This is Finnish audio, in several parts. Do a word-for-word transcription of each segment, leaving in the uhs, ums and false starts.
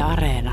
Areena.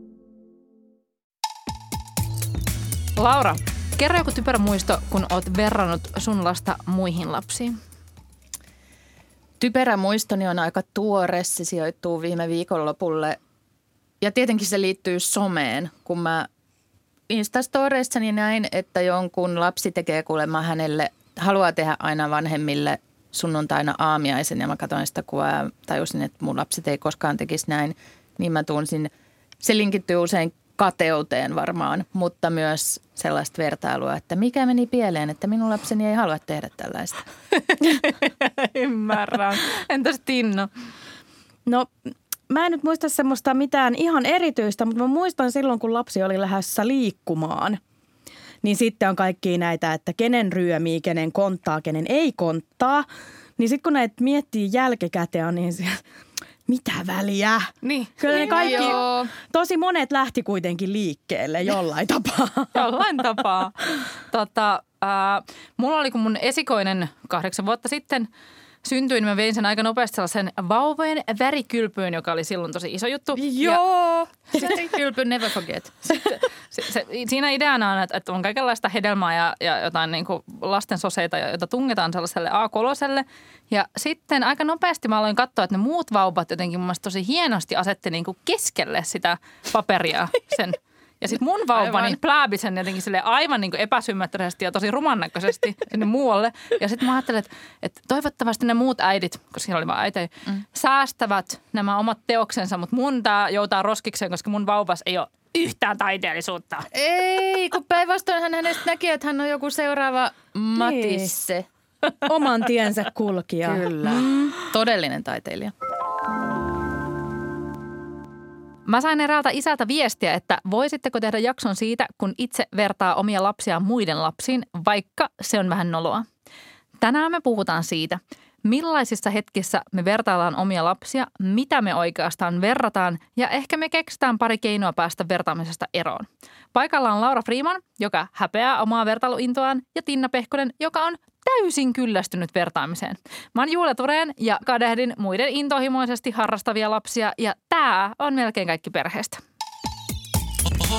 Laura, kerro joku typerä muisto, kun oot verrannut sun lasta muihin lapsiin. Typerä muistoni on aika tuore, se sijoittuu viime viikonlopulle. Ja tietenkin se liittyy someen, kun mä Instastoreissani näin, että jonkun lapsi tekee kuulemma hänelle, haluaa tehdä aina vanhemmille sunnuntaina aamiaisen. Ja mä katsoin sitä kuvaa ja tajusin, että mun lapset ei koskaan tekisi näin. Niin mä tunsin, se linkittyy usein kateuteen varmaan, mutta myös sellaista vertailua, että mikä meni pieleen, että minun lapseni ei halua tehdä tällaista. Ymmärrän. Entäs Tinno? No mä en nyt muista semmoista mitään ihan erityistä, mutta mä muistan silloin, kun lapsi oli lähdössä liikkumaan. Niin sitten on kaikkia näitä, että kenen ryömii, kenen konttaa, kenen ei konttaa. Niin sitten kun näitä miettii jälkikäteen, niin se, mitä väliä? Niin. Kyllä ne Niin, kaikki, joo. tosi monet lähti kuitenkin liikkeelle jollain tapaa. Jollain tapaa. Tota, äh, mulla oli, kun mun esikoinen kahdeksan vuotta sitten syntyi, niin mä vein sen aika nopeasti sellaisen vauvojen värikylpyyn, joka oli silloin tosi iso juttu. Joo, värikylpy, never forget. Sitten, se, se, siinä ideana on, että, että on kaikenlaista hedelmää ja, ja jotain niin kuin lasten soseita, joita tungetaan sellaiselle A kolme. Ja sitten aika nopeasti mä aloin katsoa, että ne muut vauvat jotenkin mun mielestä tosi hienosti asetti niin kuin keskelle sitä paperia sen. Ja sitten mun vauvani plääbi sen jotenkin aivan niin kuin epäsymmetrisesti ja tosi rumannäköisesti sinne muualle. Ja sitten mä ajattelin, että, että toivottavasti ne muut äidit, koska siinä oli vaan äitejä, mm. säästävät nämä omat teoksensa. Mutta mun tää joutaa roskikseen, koska mun vauvas ei ole yhtään taiteellisuutta. Ei, kun päinvastoin hän hänestä näki, että hän on joku seuraava Matisse. Oman tiensä kulkija. Kyllä. Mm. Todellinen taiteilija. Mä sain eräältä isältä viestiä, että voisitteko tehdä jakson siitä, kun itse vertaa omia lapsiaan muiden lapsiin, vaikka se on vähän noloa. Tänään me puhutaan siitä, millaisissa hetkissä me vertaillaan omia lapsia, mitä me oikeastaan verrataan ja ehkä me keksitään pari keinoa päästä vertaamisesta eroon. Paikalla on Laura Freeman, joka häpeää omaa vertailuintoaan, ja Tinna Pehkonen, joka on täysin kyllästynyt vertaamiseen. Mä oon Julia Tureen ja kadehdin muiden intohimoisesti harrastavia lapsia ja tää on melkein kaikki perheestä. Oho.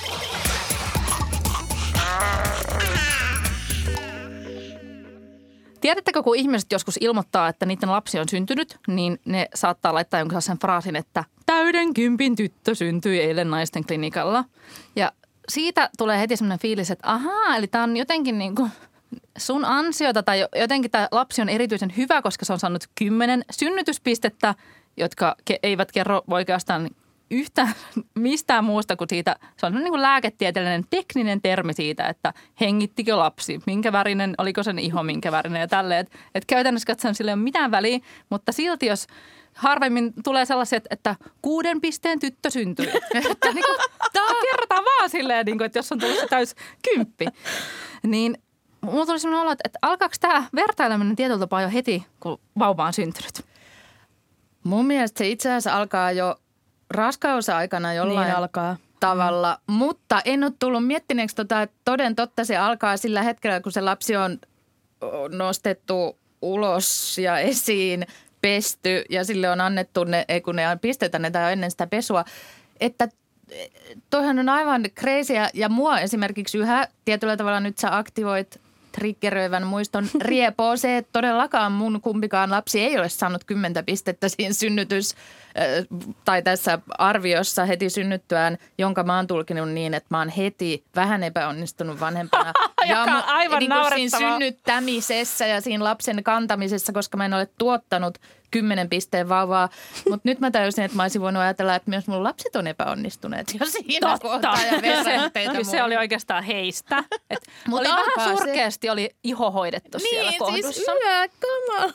Tiedättekö, kun ihmiset joskus ilmoittaa, että niiden lapsi on syntynyt, niin ne saattaa laittaa jonkun sellaisen fraasin, että täyden kympin tyttö syntyi eilen naisten klinikalla. Ja siitä tulee heti semmoinen fiilis, että ahaa, eli tää on jotenkin niin kuin sun ansiota tai jotenkin tämä lapsi on erityisen hyvä, koska se on saanut kymmenen synnytyspistettä, jotka ke- eivät kerro oikeastaan yhtään mistään muusta kuin siitä. Se on niin kuin lääketieteellinen tekninen termi siitä, että hengittikö lapsi, minkä värinen, oliko sen iho minkä värinen ja tälleen. Että et käytännössä katsoen sillä ei ole mitään väliä, mutta silti jos harvemmin tulee sellaisia, että, että kuuden pisteen tyttö syntyi. Että niin kuin, kerrotaan vaan silleen, niin kuin, että jos on tullut se täys kymppi, niin mulla tuli sellainen olo, että alkaako tämä vertaileminen tietyllä tapaa jo heti, kun vauva on syntynyt? Mun mielestä se itse asiassa alkaa jo raskausaikana jollain niin alkaa. tavalla, mm. mutta en ole tullut miettineeksi tota, että toden totta se alkaa sillä hetkellä, kun se lapsi on nostettu ulos ja esiin, pesty ja sille on annettu ne, ei kun ne pistetään ne tai ennen sitä pesua, että toihan on aivan crazyä ja mua esimerkiksi yhä tietyllä tavalla nyt sä aktivoit triggeröivän muiston riepoo se, että todellakaan mun kumpikaan lapsi ei ole saanut kymmentä pistettä siinä synnytys- tai tässä arviossa heti synnyttyään, jonka mä oon tulkinut niin, että mä oon heti vähän epäonnistunut vanhempana. ja mun, aivan niin kuin siinä synnyttämisessä ja siinä lapsen kantamisessa, koska mä en ole tuottanut kymmenen pisteen vauvaa. Mutta nyt mä tajusin, että mä olisin voinut ajatella, että myös mun lapset on epäonnistuneet jo siinä Totta. kohtaa ja verranteita. Se oli oikeastaan heistä. Et oli vähän surkeasti, se oli iho hoidettu niin, siellä kohdussa. Niin, siis yökama.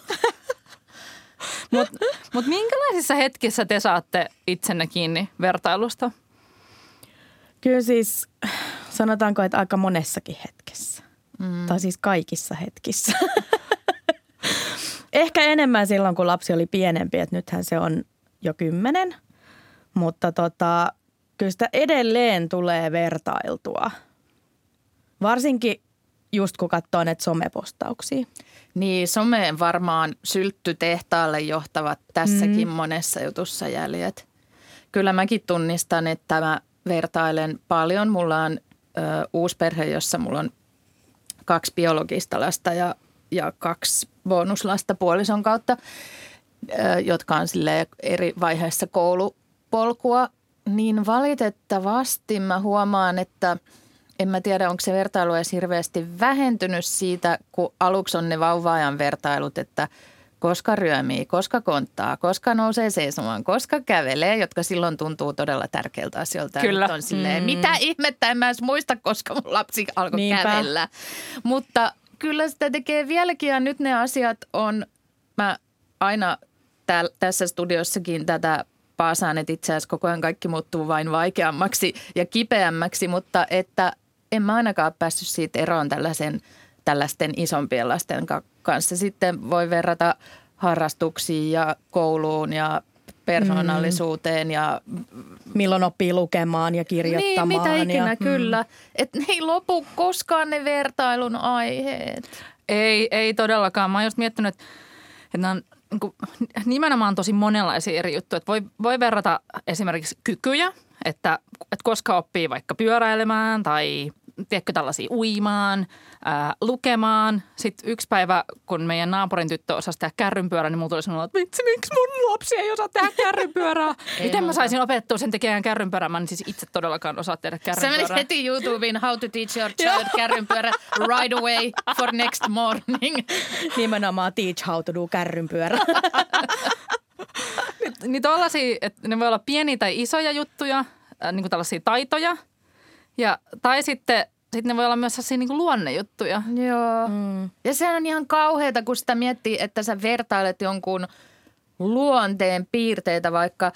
Mutta mut minkälaisissa hetkissä te saatte itsenne kiinni vertailusta? Kyllä siis sanotaanko, että aika monessakin hetkessä. Mm. Tai siis kaikissa hetkissä. Ehkä enemmän silloin, kun lapsi oli pienempi, että nythän se on jo kymmenen. Mutta tota, kyllä sitä edelleen tulee vertailtua. Varsinkin just kun katsoo näitä somepostauksia. Niin, someen varmaan sylttytehtaalle johtavat tässäkin mm. monessa jutussa jäljet. kyllä mäkin tunnistan, että mä vertailen paljon. Mulla on ö, uusi perhe, jossa mulla on kaksi biologista lasta ja, ja kaksi bonuslasta puolison kautta, ö, jotka on silleen eri vaiheessa koulupolkua. Niin valitettavasti mä huomaan, että en mä tiedä, onko se vertailu edes hirveästi vähentynyt siitä, kun aluksi on ne vauva-ajan vertailut, että koska ryömii, koska konttaa, koska nousee seisomaan, koska kävelee, jotka silloin tuntuu todella tärkeiltä asioilta. Kyllä. On silleen, Mm. mitä ihmettä, en mä edes muista, koska mun lapsi alkoi Niinpä. kävellä. Mutta kyllä sitä tekee vieläkin ja nyt ne asiat on, mä aina tääl, tässä studiossakin tätä paasaan, että itse asiassa koko ajan kaikki muuttuu vain vaikeammaksi ja kipeämmäksi, mutta että en mä ainakaan ole päässyt siitä eroon tällaisen, tällaisten isompien lasten kanssa. Sitten voi verrata harrastuksiin ja kouluun ja persoonallisuuteen ja Milloin oppii lukemaan ja kirjoittamaan. niin, mitä ikinä, ja, kyllä. Että ne ei lopu koskaan ne vertailun aiheet. Ei, ei todellakaan. Mä oon just miettinyt, että, että nämä on niin kuin, nimenomaan tosi monenlaisia eri juttuja. Että voi, voi verrata esimerkiksi kykyjä, että, että koska oppii vaikka pyöräilemään tai tiedätkö tällaisia uimaan, ää, lukemaan. Sitten yksi päivä, kun meidän naapurin tyttö osasi tehdä kärrynpyörää, niin mulla tuli sanoa, että vitsi, miksi mun lapsi ei osaa tehdä kärrynpyörää? Miten mä saisin opettua sen tekemään kärrynpyörää? Mä en siis itse todellakaan osaa tehdä Sä kärrynpyörää. menis heti YouTubeen How to teach your child kärrynpyörä right away for next morning. Nimenomaan teach how to do kärrynpyörä. Niin tollaisia, että ne voi olla pieniä tai isoja juttuja, äh, niin kuin tällaisia taitoja. Ja, tai sitten sit ne voi olla myös sellaisia niin kuin luonnejuttuja. Joo. Mm. Ja sehän on ihan kauheata, kun sitä miettii, että sä vertailet jonkun luonteen piirteitä, vaikka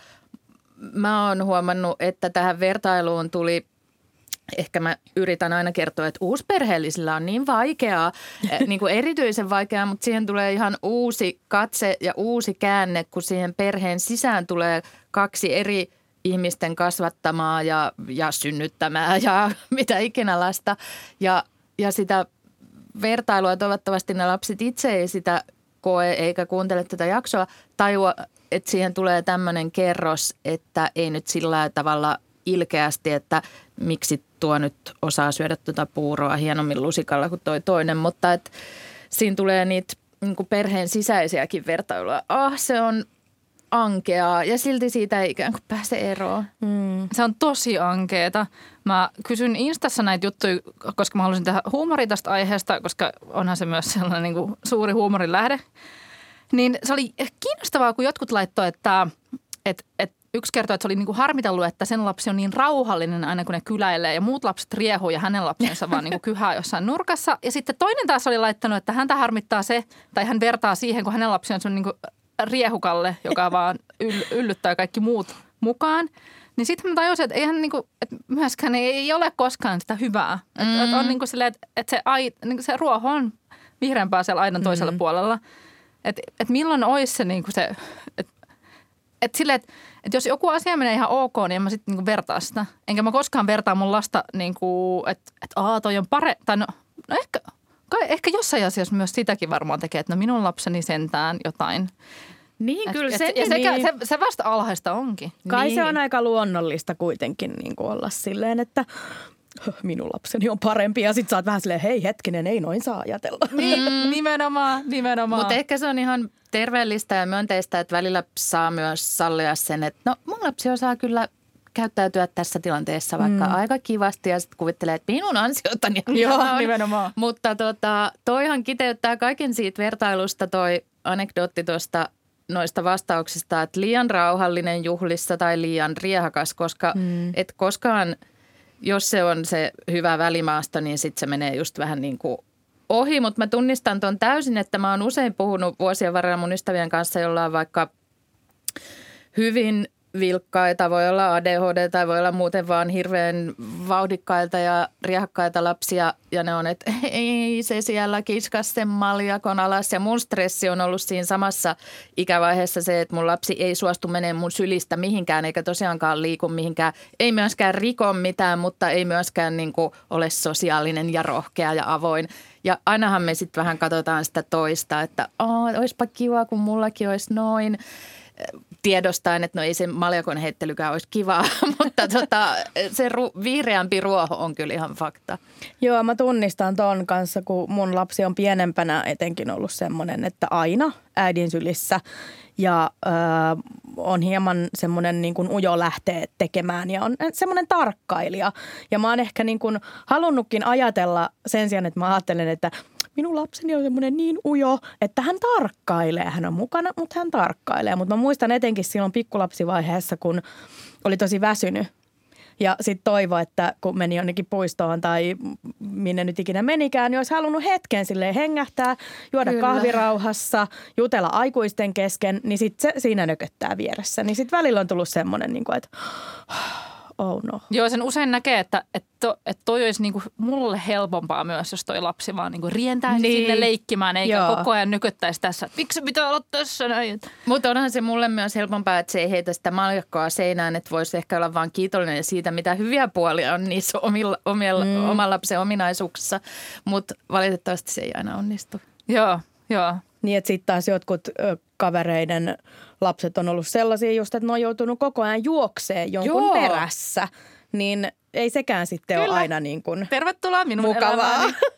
mä oon huomannut, että tähän vertailuun tuli, ehkä mä yritän aina kertoa, että uusperheellisillä on niin vaikeaa, niin kuin erityisen vaikeaa, mutta siihen tulee ihan uusi katse ja uusi käänne, kun siihen perheen sisään tulee kaksi eri ihmisten kasvattamaa ja, ja synnyttämää ja mitä ikinä lasta. Ja, ja sitä vertailua toivottavasti ne lapset itse ei sitä koe eikä kuuntele tätä jaksoa. Tajua, että siihen tulee tämmöinen kerros, että ei nyt sillä tavalla ilkeästi, että miksi tuo nyt osaa syödä tuota puuroa hienommin lusikalla kuin toi toinen. Mutta että siinä tulee niitä niin kuin perheen sisäisiäkin vertailuja. Ah, se on ankeaa ja silti siitä ei ikään kuin pääse eroon. Mm. Se on tosi ankeeta. Mä kysyn Instassa näitä juttuja, koska mä haluaisin tehdä huumoria tästä aiheesta, koska onhan se myös sellainen niin kuin suuri huumorin lähde. Niin se oli kiinnostavaa, kun jotkut laittoi, että, että, että yksi kertoi, että se oli niin kuin harmitellut, että sen lapsi on niin rauhallinen aina, kun ne kyläilee ja muut lapset riehuu ja hänen lapsensa vaan niin kuin kyhää jossain nurkassa. Ja sitten toinen taas oli laittanut, että häntä harmittaa se, tai hän vertaa siihen, kun hänen lapsi on sun niin kuin riehukalle, joka vaan yll- yllyttää kaikki muut mukaan. Niin sitten mä tajusin, että eihän niinku, että myöskään ei ole koskaan sitä hyvää. Mm. Että et on niinku silleen, että et se, ai, niinku se ruoho on vihreämpää siellä aidan toisella mm. puolella. Että et milloin olisi se niinku se, että et silleen, että et jos joku asia menee ihan ok, niin en mä sitten niinku vertaa sitä. Enkä mä koskaan vertaa mun lasta niinku, että et, aa toi on pare, tai no, no ehkä, kai, ehkä jossain asiassa myös sitäkin varmaan tekee, että no minun lapseni sentään jotain. Niin, kyllä et, se, et, ja se, niin. se, se vasta alhaista onkin. Kai Niin. se on aika luonnollista kuitenkin niin kuin olla silleen, että minun lapseni on parempi. Ja sit sä oot vähän silleen, hei hetkinen, ei noin saa ajatella. Niin, nimenomaan, nimenomaan. Mutta ehkä se on ihan terveellistä ja myönteistä, että välillä saa myös sallia sen, että no mun lapsi osaa kyllä käyttäytyä tässä tilanteessa vaikka mm. aika kivasti ja sitten kuvittelee, että minun ansiotani Joo, on. nimenomaan. Mutta tota, toihan kiteyttää kaiken siitä vertailusta toi anekdootti tuosta noista vastauksista, että liian rauhallinen juhlissa tai liian riehakas, koska mm. et koskaan, jos se on se hyvä välimaasto, niin sitten se menee just vähän niin kuin ohi. Mutta mä tunnistan ton täysin, että mä oon usein puhunut vuosien varrella mun ystävien kanssa, jolla on vaikka hyvin vilkkaita, voi olla A D H D tai voi olla muuten vaan hirveän vauhdikkailta ja riehakkaita lapsia. Ja ne on, että ei se siellä kiskas sen maljakon alas. Ja mun stressi on ollut siinä samassa ikävaiheessa se, että mun lapsi ei suostu menemään mun sylistä mihinkään eikä tosiaankaan liiku mihinkään. Ei myöskään riko mitään, mutta ei myöskään niin kuin ole sosiaalinen ja rohkea ja avoin. Ja ainahan me sitten vähän katsotaan sitä toista, että olisipa kiva, kun mullakin olisi noin. tiedostaen, että no ei se maljakon heittelykään olisi kivaa, mutta tota, se ru- vihreämpi ruoho on kyllä ihan fakta. Joo, mä tunnistan ton kanssa, kun mun lapsi on pienempänä etenkin ollut semmoinen, että aina äidin sylissä ja ö, on hieman semmoinen niin kuin ujo lähtee tekemään ja on semmoinen tarkkailija. Ja mä oon ehkä niin kuin halunnutkin ajatella sen sijaan, että mä ajattelen, että minun lapseni on semmoinen niin ujo, että hän tarkkailee. Hän on mukana, mutta hän tarkkailee. Mutta mä muistan etenkin silloin pikkulapsivaiheessa, kun oli tosi väsynyt. Ja sitten toivo, että kun meni jonnekin puistoon tai minne nyt ikinä menikään, niin olisi halunnut hetken silleen hengähtää, juoda Kyllä. kahvirauhassa, jutella aikuisten kesken, niin sitten se siinä nököttää vieressä. Niin sitten välillä on tullut semmoinen, niin kuin, että oh no. Joo, sen usein näkee, että, että, että toi olisi niinku mulle helpompaa myös, jos toi lapsi vaan niinku rientäisi niin. sinne leikkimään, eikä Joo. koko ajan nyköttäisi tässä, että miksi pitää olla tässä näin. Mutta onhan se mulle myös helpompaa, että se ei heitä sitä maljakkoa seinään, että voisi ehkä olla vaan kiitollinen siitä, mitä hyviä puolia on niissä omilla, omilla, mm. oman lapsen ominaisuuksissa, mutta valitettavasti se ei aina onnistu. Joo, joo. Niin, että sitten taas jotkut ö, kavereiden lapset on ollut sellaisia just, että ne on joutunut koko ajan juokseen jonkun Joo. perässä. Niin ei sekään sitten Kyllä. ole aina niin kuin Tervetuloa minun mukavaa.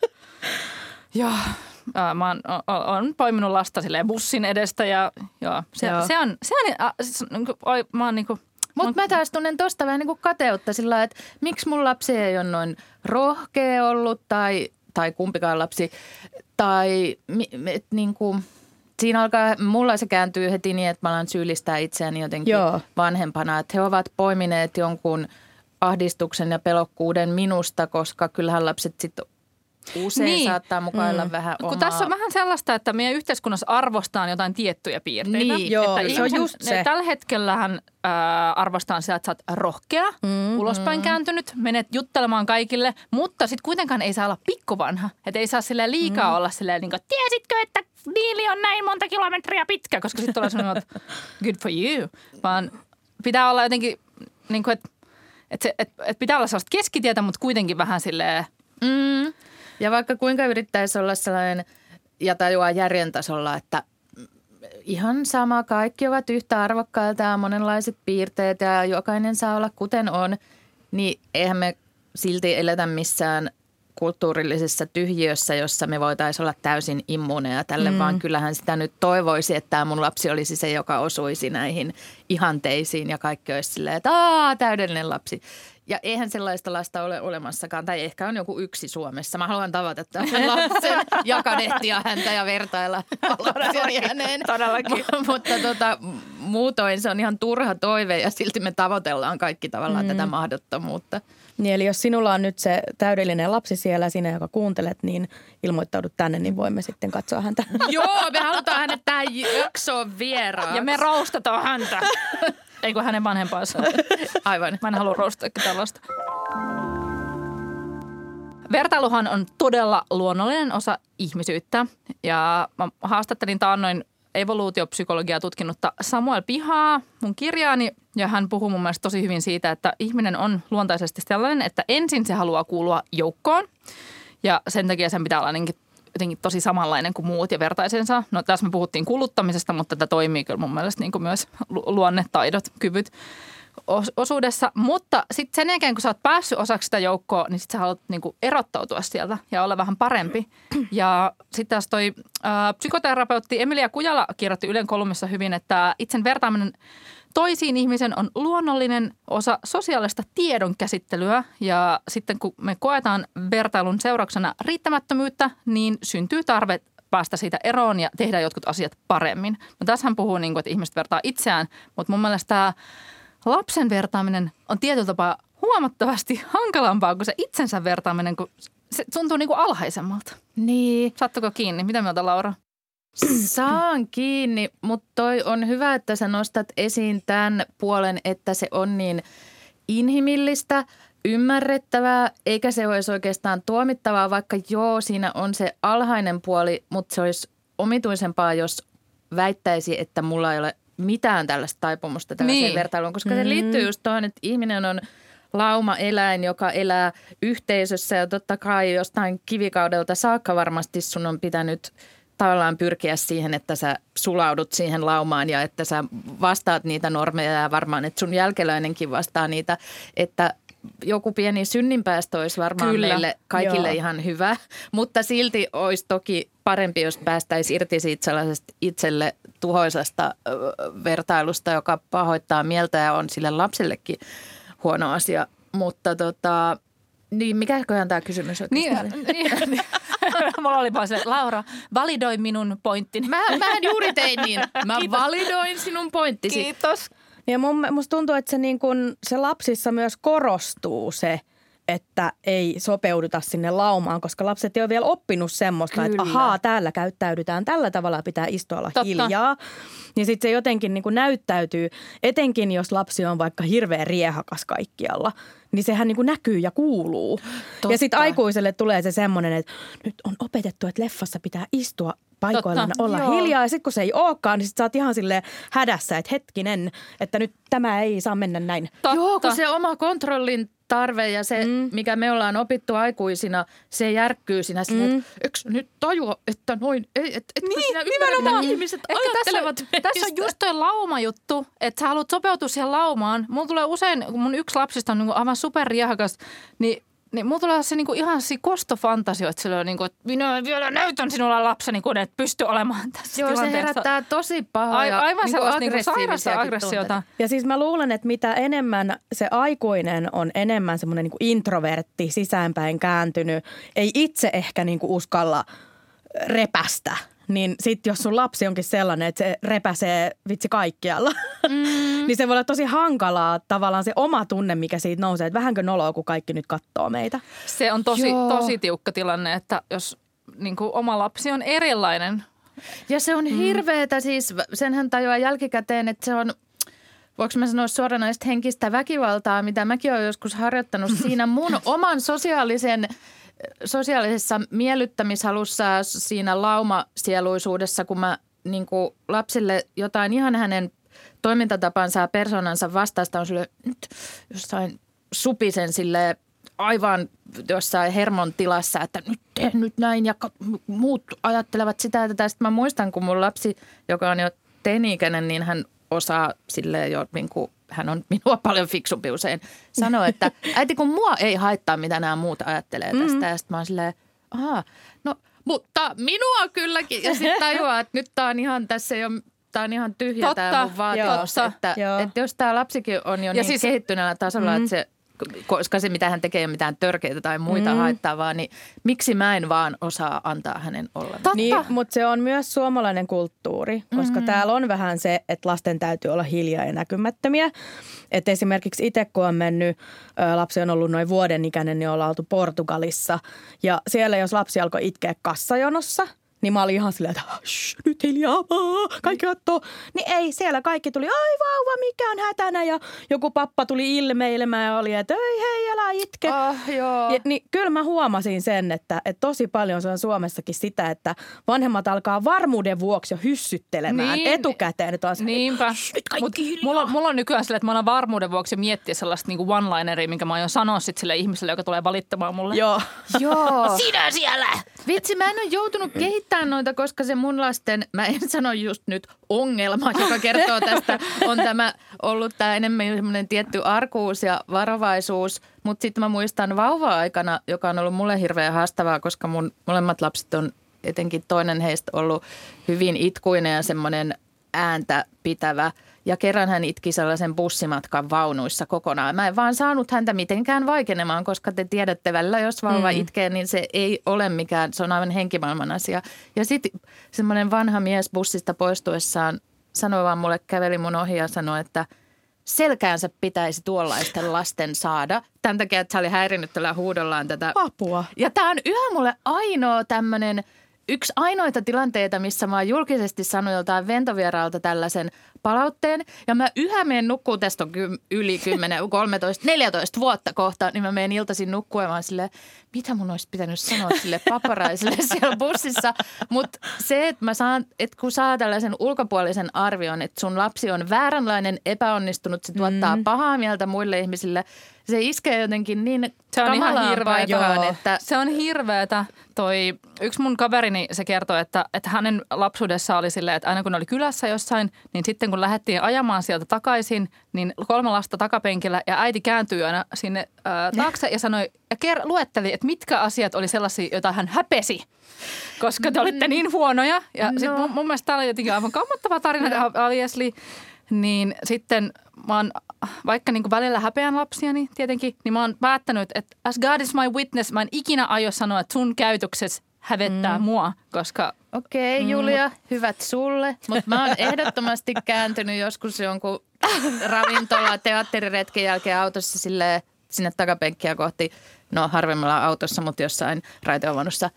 Joo, mä oon, oon poiminut lasta silleen bussin edestä ja joo, se, joo. se on, se on, se on oi, mä oon niinku. Mutta mä taas tunnen tosta vähän niin kuin kateutta sillä, että miksi mun lapsi ei ole noin rohkea ollut tai, tai kumpikaan lapsi tai et niin kuin siinä alkaa, mulla se kääntyy heti niin, että mä alan syyllistää itseäni jotenkin Joo. vanhempana, että he ovat poimineet jonkun ahdistuksen ja pelokkuuden minusta, koska kyllähän lapset sitten usein niin. saattaa mukailla mm. vähän omaa. Kun tässä on vähän sellaista, että meidän yhteiskunnassa arvostaa jotain tiettyjä piirteitä. Niin, joo, että se on just se. Tällä hetkellähän äh, arvostaa sitä, että sä oot rohkea, mm, ulospäin mm. kääntynyt, menet juttelemaan kaikille, mutta sitten kuitenkaan ei saa olla pikkuvanha. Että ei saa silleen liikaa mm. olla silleen niin kuin, tiesitkö, että diili on näin monta kilometriä pitkä, koska sitten tulee sellainen, että good for you. Vaan pitää olla jotenkin, niin kuin, että, että, että, että pitää olla sellaista keskitietä, mutta kuitenkin vähän silleen Mm. Ja vaikka kuinka yrittäisi olla sellainen ja tajuaa järjen tasolla, että ihan sama, kaikki ovat yhtä arvokkailta ja monenlaiset piirteet ja jokainen saa olla kuten on, niin eihän me silti eletä missään kulttuurillisessa tyhjiössä, jossa me voitaisiin olla täysin immuuneja tälle, mm. vaan kyllähän sitä nyt toivoisi, että tämä mun lapsi olisi se, joka osuisi näihin ihanteisiin ja kaikki olisi silleen, että aah, täydellinen lapsi. Ja eihän sellaista lasta ole olemassakaan, tai ehkä on joku yksi Suomessa. Mä haluan tavata tämän lapsen ja kadehtia häntä ja vertailla lapsiani häneen. Todellakin. M- mutta tota, muutoin se on ihan turha toive ja silti me tavoitellaan kaikki tavallaan mm. tätä mahdottomuutta. Niin, eli jos sinulla on nyt se täydellinen lapsi siellä, sinä joka kuuntelet, niin ilmoittaudut tänne, niin voimme sitten katsoa häntä. Joo, me halutaan hänet tähän jaksoon vieraaksi. Ja me roustataan häntä. Ei kun hänen vanhempansa. Aivan. Mä en halua roustaa tällaista. Vertailuhan on todella luonnollinen osa ihmisyyttä. Ja mä haastattelin taannoin evoluutiopsykologiaa tutkinutta Samuel Pihaa mun kirjaani. Ja hän puhuu mun mielestä tosi hyvin siitä, että ihminen on luontaisesti sellainen, että ensin se haluaa kuulua joukkoon. Ja sen takia sen pitää olla jotenkin tosi samanlainen kuin muut ja vertaisensa. No tässä me puhuttiin kuluttamisesta, mutta tämä toimii kyllä mun mielestä niin kuin myös luonnetaidot, kyvyt osuudessa. Mutta sitten sen jälkeen, kun sä oot päässyt osaksi sitä joukkoa, niin sitten sä haluat niin kuin erottautua sieltä ja olla vähän parempi. Ja sitten taas toi ä, psykoterapeutti Emilia Kujala kirjoitti Ylen kolumnissa hyvin, että itsen vertaaminen toisiin ihmisen on luonnollinen osa sosiaalista tiedonkäsittelyä ja sitten kun me koetaan vertailun seurauksena riittämättömyyttä, niin syntyy tarve päästä siitä eroon ja tehdä jotkut asiat paremmin. No tässähän puhuu niin kuin, että ihmiset vertaa itseään, mutta mun mielestä tämä lapsen vertaaminen on tietyllä tapaa huomattavasti hankalampaa kuin se itsensä vertaaminen, kun se tuntuu niin kuin alhaisemmalta. Niin. Saattuko kiinni? Mitä mieltä, Laura? Saan kiinni, mutta toi on hyvä, että sä nostat esiin tämän puolen, että se on niin inhimillistä, ymmärrettävää, eikä se olisi oikeastaan tuomittavaa, vaikka joo, siinä on se alhainen puoli, mutta se olisi omituisempaa, jos väittäisi, että mulla ei ole mitään tällaista taipumusta tällaiseen niin. vertailuun, koska se liittyy just tuohon, että ihminen on lauma-eläin, joka elää yhteisössä ja totta kai jostain kivikaudelta saakka varmasti sun on pitänyt tavallaan pyrkiä siihen, että sä sulaudut siihen laumaan ja että sä vastaat niitä normeja ja varmaan, että sun jälkeläinenkin vastaa niitä, että joku pieni synninpäästö olisi varmaan Kyllä. meille kaikille Joo. ihan hyvä, mutta silti olisi toki parempi, jos päästäisiin irti siitä sellaisesta itselle tuhoisasta vertailusta, joka pahoittaa mieltä ja on sille lapsellekin huono asia, mutta tota, niin mikäköhän tämä kysymys on? Niin, niin. Mulla oli vaan se, Laura, validoi minun pointtini. Mä, mä juuri tein niin. Mä Kiitos. validoin sinun pointtisi. Kiitos. Ja mun, musta tuntuu, että se, niin kun, se lapsissa myös korostuu se, että ei sopeuduta sinne laumaan, koska lapset ei ole vielä oppinut semmoista, Kyllä. että ahaa, täällä käyttäydytään tällä tavalla, pitää istua olla Totta. hiljaa. Ja sitten se jotenkin niin kuin näyttäytyy, etenkin jos lapsi on vaikka hirveän riehakas kaikkialla, niin sehän niin kuin näkyy ja kuuluu. Totta. Ja sitten aikuiselle tulee se semmoinen, että nyt on opetettu, että leffassa pitää istua paikoillaan, olla Joo. hiljaa. Ja sitten kun se ei olekaan, niin sitten sä oot ihan silleen hädässä, että hetkinen, että nyt tämä ei saa mennä näin. Totta. Joo, kun se oma kontrollin tarve ja se, mm. mikä me ollaan opittu aikuisina, se järkkyy siinä silleen, mm. että eikö nyt tajua, että noin, et, et, niin, siinä ymmärrä, ihmiset ajattelevat tässä, tässä on just toi laumajuttu, että sä haluat sopeutua siihen laumaan. Mulla tulee usein, kun mun yksi lapsista on niin kuin aivan superriehakas, niin Niin mulla tulee se niinku ihan kostofantasioita silloin, niinku, että minä vielä näytän sinulla lapseni, kun et pysty olemaan tässä Joo, tilanteessa. Se herättää tosi pahoja, aivan niinku sellaista niinku sairasta aggressiota. Ja siis mä luulen, että mitä enemmän se aikuinen on enemmän semmoinen niinku introvertti, sisäänpäin kääntynyt, ei itse ehkä niinku uskalla repästä. Niin sit jos sun lapsi onkin sellainen, että se repäsee vitsi kaikkialla, mm. niin se voi olla tosi hankalaa tavallaan se oma tunne, mikä siitä nousee. Että vähänkö noloa, kun kaikki nyt katsoo meitä. Se on tosi, tosi tiukka tilanne, että jos niin kuin oma lapsi on erilainen. Ja se on mm. hirveetä siis, senhän tajuaa jälkikäteen, että se on, voiko mä sanoa suoranaista henkistä väkivaltaa, mitä mäkin olen joskus harjoittanut siinä mun oman sosiaalisen sosiaalisessa miellyttämishalussa, siinä laumasieluisuudessa, kun mä niin kuin lapsille jotain ihan hänen toimintatapansa ja persoonansa vastaista on sille nyt jossain supisen sille aivan jossain hermon tilassa, että nyt tee nyt näin ja muut ajattelevat sitä ja tätä. Sitten mä muistan, kun mun lapsi, joka on jo teini-ikäinen, niin hän osaa silleen jo niin kuin hän on minua paljon fiksumpi usein, sanoo, että äiti kun mua ei haittaa, mitä nämä muut ajattelee tästä. Mm-hmm. Ja sitten mä oon silleen, ahaa, no mutta minua kylläkin. Ja sitten tajuaa, että nyt tää on ihan, tässä ei ole, tää on ihan tyhjä tämä mun vaatimus. Että, että jos tämä lapsikin on jo ja niin siis, kehittyneellä tasolla, mm-hmm. että se, koska se mitä hän tekee ei ole mitään törkeitä tai muita mm. haittavaa, niin miksi mä en vaan osaa antaa hänen olla? Totta. Niin, mutta se on myös suomalainen kulttuuri, koska mm-hmm. täällä on vähän se, että lasten täytyy olla hiljaa ja näkymättömiä. Että esimerkiksi itse kun on mennyt, lapsi on ollut noin vuoden ikäinen, niin ollaan oltu Portugalissa. Ja siellä jos lapsi alkoi itkeä kassajonossa, niin mä olin ihan silleen, että nyt hiljaa, kaikki kattoo. Niin ei, siellä kaikki tuli, ai vauva, mikä on hätänä. Ja joku pappa tuli ilmeilemään ja oli, että ei hei, älä itke. Oh, joo. Ja, niin kyllä mä huomasin sen, että, että tosi paljon se on Suomessakin sitä, että vanhemmat alkaa varmuuden vuoksi jo hyssyttelemään niin, etukäteen. Että on se, niinpä. Mut mulla, mulla on nykyään sille, että mä alan varmuuden vuoksi miettiä sellaista niinku one-lineria, minkä mä aion sanoa sitten sille ihmiselle, joka tulee valittamaan mulle. Joo. Joo. Sinä siellä! Vitsi, mä en ole joutunut kehittämään noita, koska se mun lasten, mä en sano just nyt ongelma, joka kertoo tästä, on tämä ollut tämä enemmän semmoinen tietty arkuus ja varovaisuus. Mutta sitten mä muistan vauva-aikana, joka on ollut mulle hirveän haastavaa, koska mun molemmat lapset on etenkin toinen heistä ollut hyvin itkuinen ja semmoinen ääntä pitävä. Ja kerran hän itki sellaisen bussimatkan vaunuissa kokonaan. Mä en vaan saanut häntä mitenkään vaikenemaan, koska te tiedätte välillä, jos vauva mm. itkee, niin se ei ole mikään, se on aivan henkimaailman asia. Ja sitten semmoinen vanha mies bussista poistuessaan sanoi vaan mulle, käveli mun ohi ja sanoi, että selkäänsä pitäisi tuollaisten lasten saada. Tämän takia, että se oli häirinnyt tällä huudollaan tätä. Apua. Ja tämä on yhä mulle ainoa tämmöinen, yksi ainoita tilanteita, missä mä oon julkisesti sanonut joltain ventovieraalta tällaisen palautteen. Ja mä yhä menen nukkuu, tästä on ky- yli kymmenen, kolmetoista, neljätoista vuotta kohta, niin mä menen iltaisin nukkuu ja vaan silleen, mitä mun olisi pitänyt sanoa sille paparaiselle siellä bussissa. Mutta se, että mä saan, että kun saa tällaisen ulkopuolisen arvion, että sun lapsi on vääränlainen, epäonnistunut, se tuottaa mm. pahaa mieltä muille ihmisille, se iskee jotenkin niin se on ihan hirveätä. että se on hirveätä. Toi, yksi mun kaverini se kertoi, että, että hänen lapsuudessa oli silleen, että aina kun oli kylässä jossain, niin sitten kun lähdettiin ajamaan sieltä takaisin, niin kolme lasta takapenkillä ja äiti kääntyi aina sinne ää, taakse ja sanoi ja ker- luetteli, että mitkä asiat oli sellaisia, joita hän häpesi, koska te olitte niin huonoja. Ja no. sit mun, mun mielestä tämä oli jotenkin aivan kammottava tarina, obviously. Niin sitten mä oon, vaikka niin kuin välillä häpeän lapsiani tietenkin, niin mä oon päättänyt, että as God is my witness, mä en ikinä aio sanoa, että sun käytöksesi hävettää mm. mua, koska... Okei, okay, Julia, mm. hyvät sulle, mutta mä oon ehdottomasti kääntynyt joskus jonkun ravintola teatteriretken jälkeen autossa silleen, sinne takapenkkiä kohti, no harvemmalla autossa, mutta jossain raitiovanussa.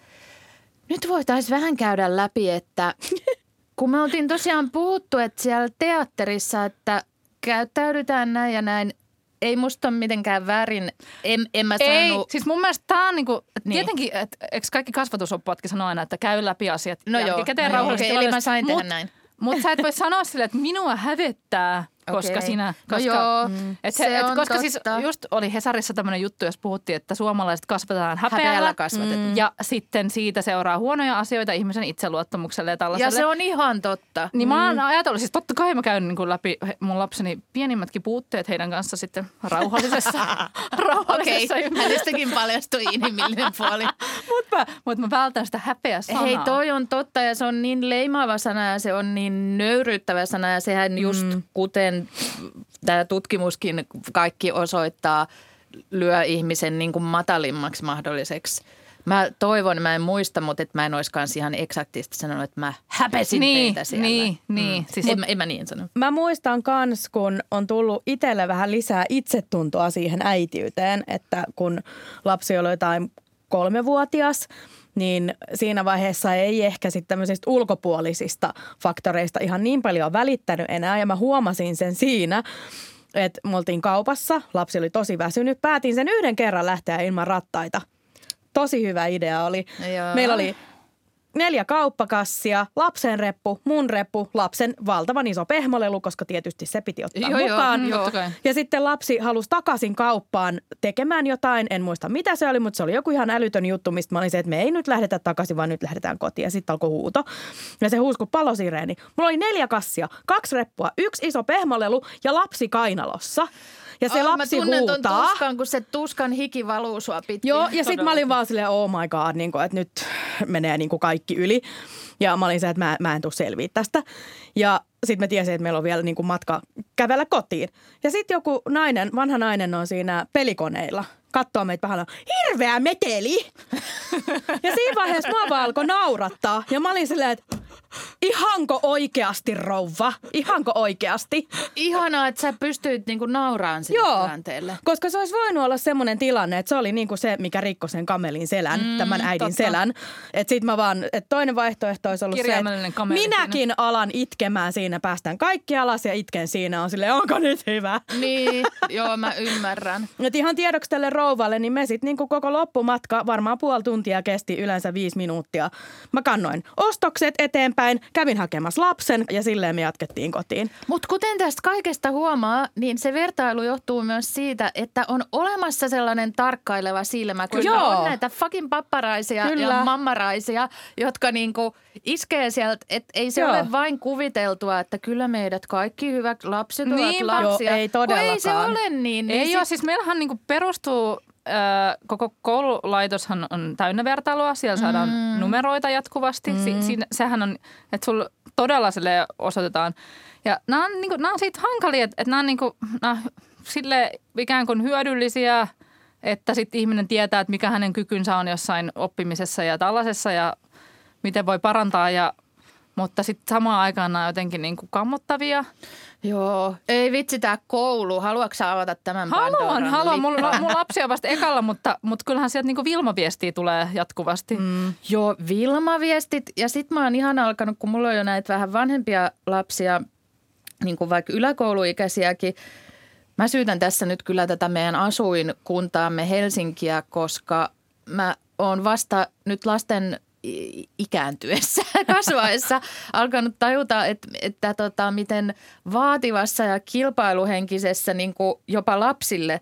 Nyt voitaisiin vähän käydä läpi, että... Kun me oltiin tosiaan puhuttu, että siellä teatterissa, että käyttäydytään näin ja näin, ei musta ole mitenkään väärin. En, en mä ei, sanonut. Siis mun mielestä tämä on niinku, niin. Tietenkin, että eikö kaikki kasvatusoppaatkin sanoo aina, että käy läpi asiat. No joo, käteen no rauhallisesti. Okay, eli mä sain mut, tehdä näin. Mutta sä et voi sanoa sille, että minua hävettää, koska okay. sinä... Koska, koska, no joo, mm, et se, se et, on koska totta. Siis just oli Hesarissa tämmöinen juttu, jos puhuttiin, että suomalaiset kasvatetaan häpeällä. Häpeällä kasvatetaan. Mm. Ja sitten siitä seuraa huonoja asioita ihmisen itseluottamukselle ja tällaiselle. Ja se on ihan totta. Niin mm. mä oon ajatellut, siis totta kai mä käyn niin kuin läpi mun lapseni pienimmätkin puutteet heidän kanssa sitten rauhallisessa, rauhallisessa Okei, ympäristössä. hänestäkin paljastui inhimillinen puoli. Mutta mä, mut mä vältän sitä häpeä sanaa. Hei, toi on totta ja se on niin leimaava sana ja se on niin nöyryyttävä sana ja sehän just mm. kuten tämä tutkimuskin kaikki osoittaa, lyö ihmisen niin kuin matalimmaksi mahdolliseksi. Mä toivon, mä en muista, mutta että mä en olisi kanssa ihan eksaktisti sanonut, että mä häpesin niin, teitä siellä. Niin, niin. Mm. Siis en, en mä niin sano. Mä muistan kans, kun on tullut itselle vähän lisää itsetuntoa siihen äitiyteen, että kun lapsi oli jotain kolmevuotias, niin siinä vaiheessa ei ehkä sitten tämmöisistä ulkopuolisista faktoreista ihan niin paljon välittänyt enää. Ja mä huomasin sen siinä, että me oltiin kaupassa, lapsi oli tosi väsynyt. Päätin sen yhden kerran lähteä ilman rattaita. Tosi hyvä idea oli. Joo. Meillä oli neljä kauppakassia, lapsen reppu, mun reppu, lapsen valtavan iso pehmolelu, koska tietysti se piti ottaa joo, mukaan. Joo, ja sitten lapsi halusi takaisin kauppaan tekemään jotain, en muista mitä se oli, mutta se oli joku ihan älytön juttu, mistä mä olin se, että me ei nyt lähdetä takaisin, vaan nyt lähdetään kotiin. Ja sitten alkoi huuto. Ja se huusi kuin palosireeni. Mulla oli neljä kassia, kaksi reppua, yksi iso pehmolelu ja lapsi kainalossa. Ja se oh, lapsi mä tunnen huutaa. ton tuskan, kun se tuskan hiki valuu sua pitkin. Joo, ja sitten mä olin vaan silleen, oh my god, niin kuin, että nyt menee niin kuin kaikki yli. Ja mä olin se, että mä, mä en tule selviä tästä. Ja sitten mä tiesin, että meillä on vielä niin kuin matka kävellä kotiin. Ja sitten joku nainen, vanha nainen on siinä pelikoneilla. Katsoo meitä vähän, hirveä meteli. Ja siinä vaiheessa mä vaan alkoi naurattaa. Ja mä olin silleen, että ihanko oikeasti, rouva? Ihanko oikeasti? Ihanaa, että sä pystyit niinku nauraan sille Joo, tilanteelle. koska se olisi voinut olla semmoinen tilanne, että se oli niinku se, mikä rikkoi sen kamelin selän, mm, tämän äidin totta. selän. Että sit mä vaan, että toinen vaihtoehto olisi ollut se, että minäkin siinä. alan itkemään siinä, päästään kaikki alas ja itken siinä. On silleen, onko nyt hyvä? Niin, joo, mä ymmärrän. Et ihan tiedoksi tälle rouvalle, niin me sitten niinku koko loppumatka, varmaan puoli tuntia kesti, yleensä viisi minuuttia. Mä kannoin ostokset eteenpäin, kävin hakemassa lapsen ja silleen me jatkettiin kotiin. Mutta kuten tästä kaikesta huomaa, niin se vertailu johtuu myös siitä, että on olemassa sellainen tarkkaileva silmä, kun on näitä fucking papparaisia Kyllä. ja mammaraisia, jotka niinku iskee sieltä, että ei se Joo. ole vain kuviteltua, että kyllä meidät kaikki hyvät lapset ovat Niinpä. lapsia. Joo, ei todellakaan. Ei se ole niin. niin ei sit... ole, siis meillähän niinku perustuu, äh, koko koululaitoshan on täynnä vertailua, siellä saadaan mm. numeroita jatkuvasti. Mm. Si- siinä, sehän on, että sulla todella sille osoitetaan. Ja nämä on, niinku, nämä on siitä hankalia, että, että nämä on niinku, nämä on sille ikään kuin hyödyllisiä, että sitten ihminen tietää, että mikä hänen kykynsä on jossain oppimisessa ja tällaisessa ja miten voi parantaa, ja, mutta sitten samaan aikaan nämä on jotenkin niinku kammottavia. Joo, ei vitsi tää koulu. Haluatko sä avata tämän Haluan, Pandoran haluan. Mun, lippaan? mun lapsi on vasta ekalla, mutta, mutta kyllähän sieltä niinku Vilma-viestiä tulee jatkuvasti. Mm. Joo, Vilma-viestit. Ja sit mä oon ihan alkanut, kun mulla on jo näitä vähän vanhempia lapsia, niin kuin vaikka yläkouluikäisiäkin. Mä syytän tässä nyt kyllä tätä meidän asuinkuntaamme Helsinkiä, koska mä oon vasta nyt lasten ikääntyessä, kasvaessa alkanut tajuta, että, että tota, miten vaativassa ja kilpailuhenkisessä niin kuin jopa lapsille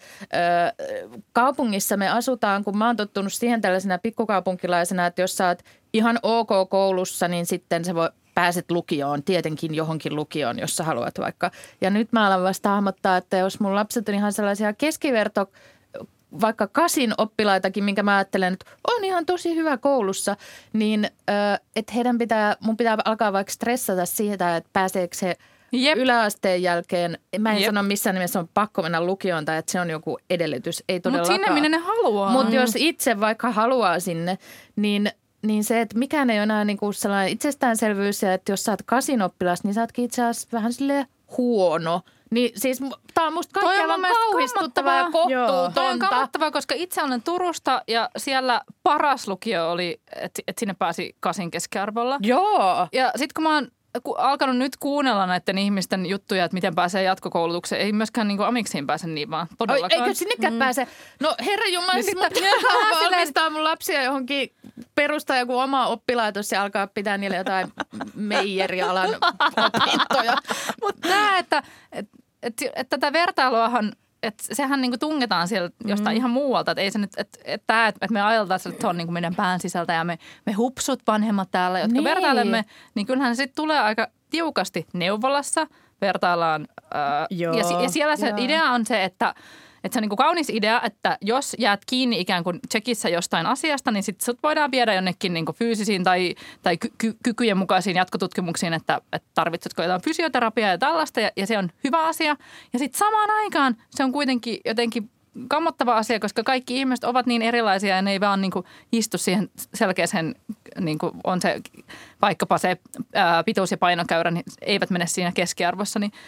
ö, kaupungissa me asutaan, kun mä oon tottunut siihen tällaisena pikkukaupunkilaisena, että jos sä oot ihan ok koulussa, niin sitten sä voi, pääset lukioon, tietenkin johonkin lukioon, jos sä haluat vaikka. Ja nyt mä alan vasta hahmottaa, että jos mun lapset on ihan sellaisia keskiverto vaikka kasin oppilaitakin, minkä mä ajattelen, että on ihan tosi hyvä koulussa, niin että heidän pitää, mun pitää alkaa vaikka stressata siitä, että pääseekö se Jep. yläasteen jälkeen. Mä en Jep. sano missään nimessä on pakko mennä lukioon tai että se on joku edellytys. Ei todellakaan. Mutta sinne, minne ne haluaa. Mutta jos itse vaikka haluaa sinne, niin, niin se, että mikään ei ole enää niinku sellainen itsestäänselvyys ja että jos sä oot kasin oppilas, niin sä ootkin itse asiassa vähän silleen huono. Niin siis tää on musta kaikki aivan kauhistuttavaa ja kohtuutonta. Toi on kammottavaa, koska itse olen Turusta ja siellä paras lukio oli, että et sinne pääsi kasin keskiarvolla. Joo. Ja sit kun mä oon alkanut nyt kuunnella näiden ihmisten juttuja, että miten pääsee jatkokoulutukseen, ei myöskään niin kuin amiksiin pääse niin vaan. Todellakaan. Eikö sinnekään mm. pääse? No herranjumala, niin siis mun valmistaa mun lapsia johonkin perustaa joku oma oppilaitos ja alkaa pitää niille jotain meijerialan opintoja. Mutta tämä, että, että, että, että tätä vertailuahan, että sehän niinku tungetaan sieltä jostain mm. ihan muualta. Että ei se nyt, että, että, että me ajatellaan, että se on niinku meidän pään sisältä ja me, me hupsut vanhemmat täällä, jotka niin. vertailemme, niin kyllähän se sitten tulee aika tiukasti neuvolassa. Vertaillaan ää, Joo, ja, ja siellä se joo. idea on se, että Että se on niin kuin kaunis idea, että jos jäät kiinni ikään kuin tsekissä jostain asiasta, niin sitten sut voidaan viedä jonnekin niin kuin fyysisiin tai, tai ky- ky- kykyjen mukaisiin jatkotutkimuksiin, että, että tarvitsetko jotain fysioterapiaa ja tällaista, ja, ja se on hyvä asia. Ja sitten samaan aikaan se on kuitenkin jotenkin kammottava asia, koska kaikki ihmiset ovat niin erilaisia ja ne ei vaan niin kuin istu siihen selkeäseen, niin kuin on se vaikkapa se ää, pituus- ja painokäyrä, niin eivät mene siinä keskiarvossa, niin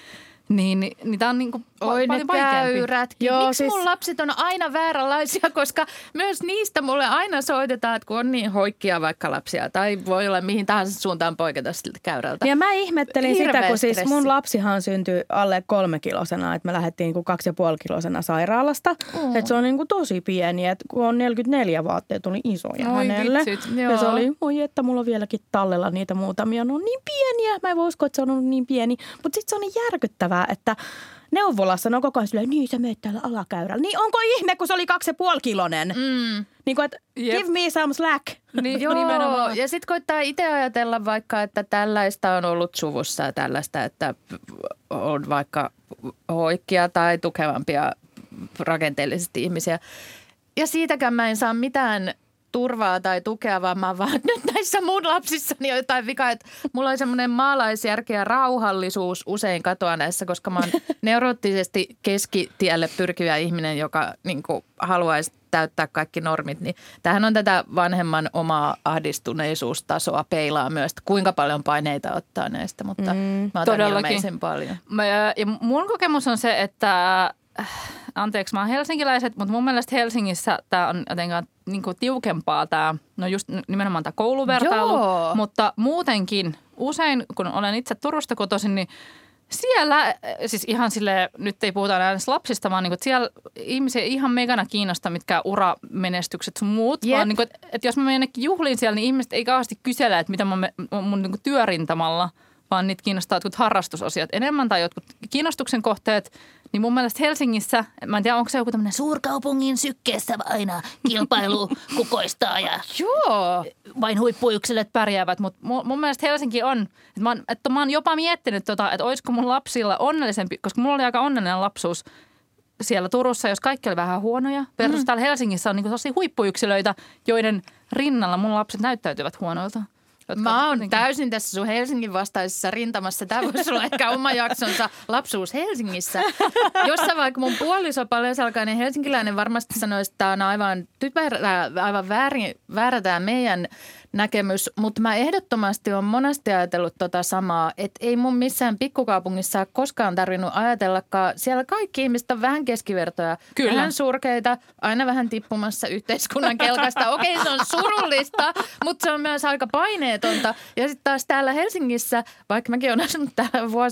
Niin, niin, niin tämä on niin kuin Oi paljon ne käyrätkin. Joo, Miksi siis... mun lapset on aina vääränlaisia, koska myös niistä mulle aina soitetaan, että kun on niin hoikkia vaikka lapsia tai voi olla mihin tahansa suuntaan poiketa siltä käyrältä. Ja mä ihmettelin Hirveä sitä, kun stressi. siis mun lapsihan syntyi alle kolmekilosena, että me lähdettiin niin kuin kaksi ja puoli kilosena sairaalasta. Mm. Että se on niin kuin tosi pieni, että kun on neljäkymmentäneljä vaatteet, oli isoja Oi, hänelle. vitsit, ja se oli, oi että mulla on vieläkin tallella niitä muutamia, ne on niin pieniä. Mä en voi uskoa, että se on ollut niin pieni, mutta sitten se on niin järkyttävää, että neuvolassa ne on koko ajan silleen, niin sä meet täällä alakäyrällä. Niin onko ihme, kun se oli kaksi ja puoli kilonen? Mm. Niin kuin, että give me some slack. Niin, Joo, nimenomaan. ja sitten koittaa itse ajatella vaikka, että tällaista on ollut suvussa ja tällaista, että on vaikka hoikkia tai tukevampia rakenteellisesti ihmisiä. Ja siitäkään mä en saa mitään turvaa tai tukea, vaan mä vaan nyt näissä mun lapsissani on jotain vikaa, että mulla on semmoinen maalaisjärki ja rauhallisuus usein katoa näissä, koska mä oon neuroottisesti keskitielle pyrkivä ihminen, joka niin kuin haluaisi täyttää kaikki normit, niin tämähän on tätä vanhemman omaa ahdistuneisuustasoa peilaa myös, että kuinka paljon paineita ottaa näistä, mutta mm, mä otan ilmeisen paljon. Mä, ja mun kokemus on se, että anteeksi, mä oon helsinkiläiset, mutta mun mielestä Helsingissä tämä on jotenkin niin kuin tiukempaa tämä, no just nimenomaan tämä kouluvertailu, Joo. mutta muutenkin usein, kun olen itse Turusta kotoisin, niin siellä, siis ihan sille nyt ei puhuta enää lapsista, vaan niin kuin, että siellä ihmisiä ihan megana kiinnostaa mitkä uramenestykset sun muut, Jep. vaan niin kuin, että, että jos mä menen jonnekin juhliin siellä, niin ihmiset ei kauheasti kysele, että mitä mä me, mun niin kuin työrintamalla, vaan niitä kiinnostaa jotkut harrastusasiat enemmän tai jotkut kiinnostuksen kohteet. Niin mun mielestä Helsingissä, mä en tiedä, onko se joku tämmöinen suurkaupungin sykkeessä aina kilpailu kukoistaa ja Joo. vain huippuyksilöt pärjäävät. Mutta mun mielestä Helsinki on, että mä oon, että mä oon jopa miettinyt, tota, että olisiko mun lapsilla onnellisempi, koska mulla oli aika onnellinen lapsuus siellä Turussa, jos kaikki oli vähän huonoja. Versus mm. täällä Helsingissä on niin tosi huippuyksilöitä, joiden rinnalla mun lapset näyttäytyvät huonoilta. Mä oon jotenkin täysin tässä sun Helsingin vastaisessa rintamassa. Tämä voisi olla ehkä oma jaksonsa lapsuus Helsingissä. Jossa vaikka mun puoliso paljasalkainen helsinkiläinen varmasti sanoisi, että tämä on aivan, typerä, aivan väärin, väärä tämä meidän näkemys. Mutta mä ehdottomasti olen monesti ajatellut tota samaa, että ei mun missään pikkukaupungissa koskaan tarvinnut ajatellakaan. Siellä kaikki ihmiset on vähän keskivertoja, Kyllä. vähän surkeita, aina vähän tippumassa yhteiskunnan kelkasta. Okei, se on surullista, mutta se on myös aika paineetonta. Ja sitten taas täällä Helsingissä, vaikka mäkin olen asunut täällä vuosi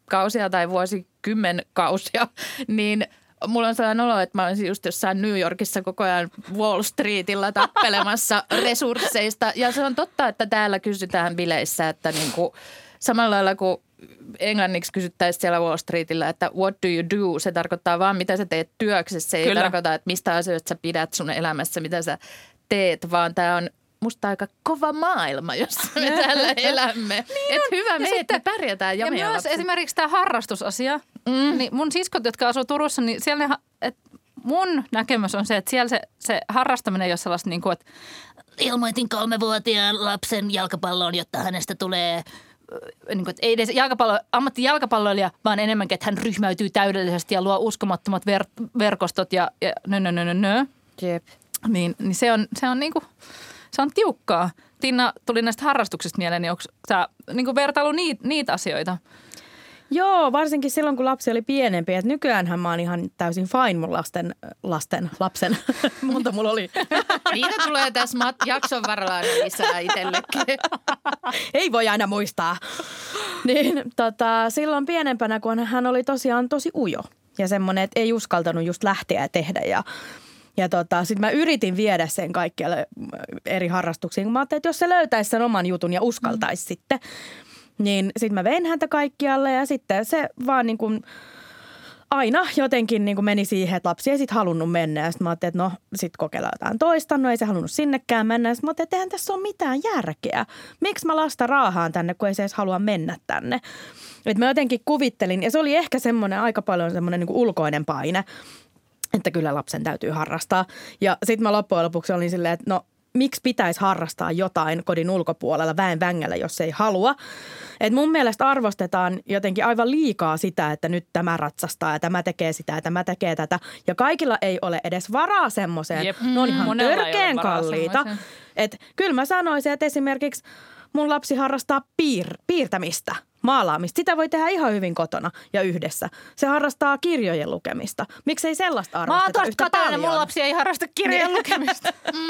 vuosikausia tai vuosikymmenkausia, niin mulla on sellainen olo, että mä olisin just jossain New Yorkissa koko ajan Wall Streetillä tappelemassa resursseista. Ja se on totta, että täällä kysytään bileissä, että niin kuin samalla lailla kuin englanniksi kysyttäisiin siellä Wall Streetillä, että what do you do? Se tarkoittaa vaan, mitä sä teet työksessä. Se ei Kyllä. tarkoita, että mistä asioista sä pidät sun elämässä, mitä sä teet, vaan tämä on musta aika kova maailma, jossa me täällä elämme. niin että hyvä me, että me pärjätään ja, ja meidän myös lapset. esimerkiksi tämä harrastusasia. Mm. Niin mun siskot, jotka asuu Turussa, niin siellä ne, et mun näkemys on se, että siellä se, se harrastaminen ei ole sellaista niin kuin, että ilmoitin kolmevuotiaan lapsen jalkapalloon, jotta hänestä tulee niin kuin, että ei edes jalkapallo, ammattijalkapalloilija, vaan enemmänkin, että hän ryhmäytyy täydellisesti ja luo uskomattomat ver- verkostot ja, ja nö, nö, nö, nö, nö. Jep. Niin, niin se on, se on niin kuin, se on tiukkaa. Tiina, tuli näistä harrastuksista mieleen, niin onko sä niin kuin vertailu niitä, niitä asioita? Joo, varsinkin silloin, kun lapsi oli pienempi. Et nykyäänhän mä oon ihan täysin fine mun lasten, lasten lapsen. Monta mulla oli. Niitä tulee tässä mat- jakson varrella lisää itsellekin. Ei voi aina muistaa. Niin, tota, silloin pienempänä, kun hän oli tosiaan tosi ujo. Ja semmoinen, että ei uskaltanut just lähteä ja tehdä. Ja, ja tota, sitten mä yritin viedä sen kaikkialle eri harrastuksiin. Mä ajattelin, että jos se löytäisi sen oman jutun ja uskaltaisi mm. sitten. Niin sitten mä vein häntä kaikkialle ja sitten se vaan niin kuin aina jotenkin niin kuin meni siihen, että lapsi ei sitten halunnut mennä. Ja sitten mä ajattelin, että no sitten kokeillaan jotain toista. No ei se halunnut sinnekään mennä. Ja sitten mä ajattelin, että eihän tässä ole mitään järkeä. Miksi mä lasta raahaan tänne, kun ei se edes halua mennä tänne. Että mä jotenkin kuvittelin, ja se oli ehkä semmoinen aika paljon semmoinen niin kuin ulkoinen paine, että kyllä lapsen täytyy harrastaa. Ja sitten mä loppujen lopuksi olin silleen, että no miksi pitäisi harrastaa jotain kodin ulkopuolella väen vängällä, jos ei halua. Et mun mielestä arvostetaan jotenkin aivan liikaa sitä, että nyt tämä ratsastaa ja tämä tekee sitä ja tämä tekee tätä. Ja kaikilla ei ole edes varaa semmoiseen. Jep. Ne on ihan Monella törkeän kalliita. Et kyllä mä sanoisin, että esimerkiksi mun lapsi harrastaa piir- piirtämistä, maalaamista. Sitä voi tehdä ihan hyvin kotona ja yhdessä. Se harrastaa kirjojen lukemista. Miksei sellaista arvosteta Mä oon yhtä tosta paljon? mun lapsi ei harrasta kirjojen lukemista.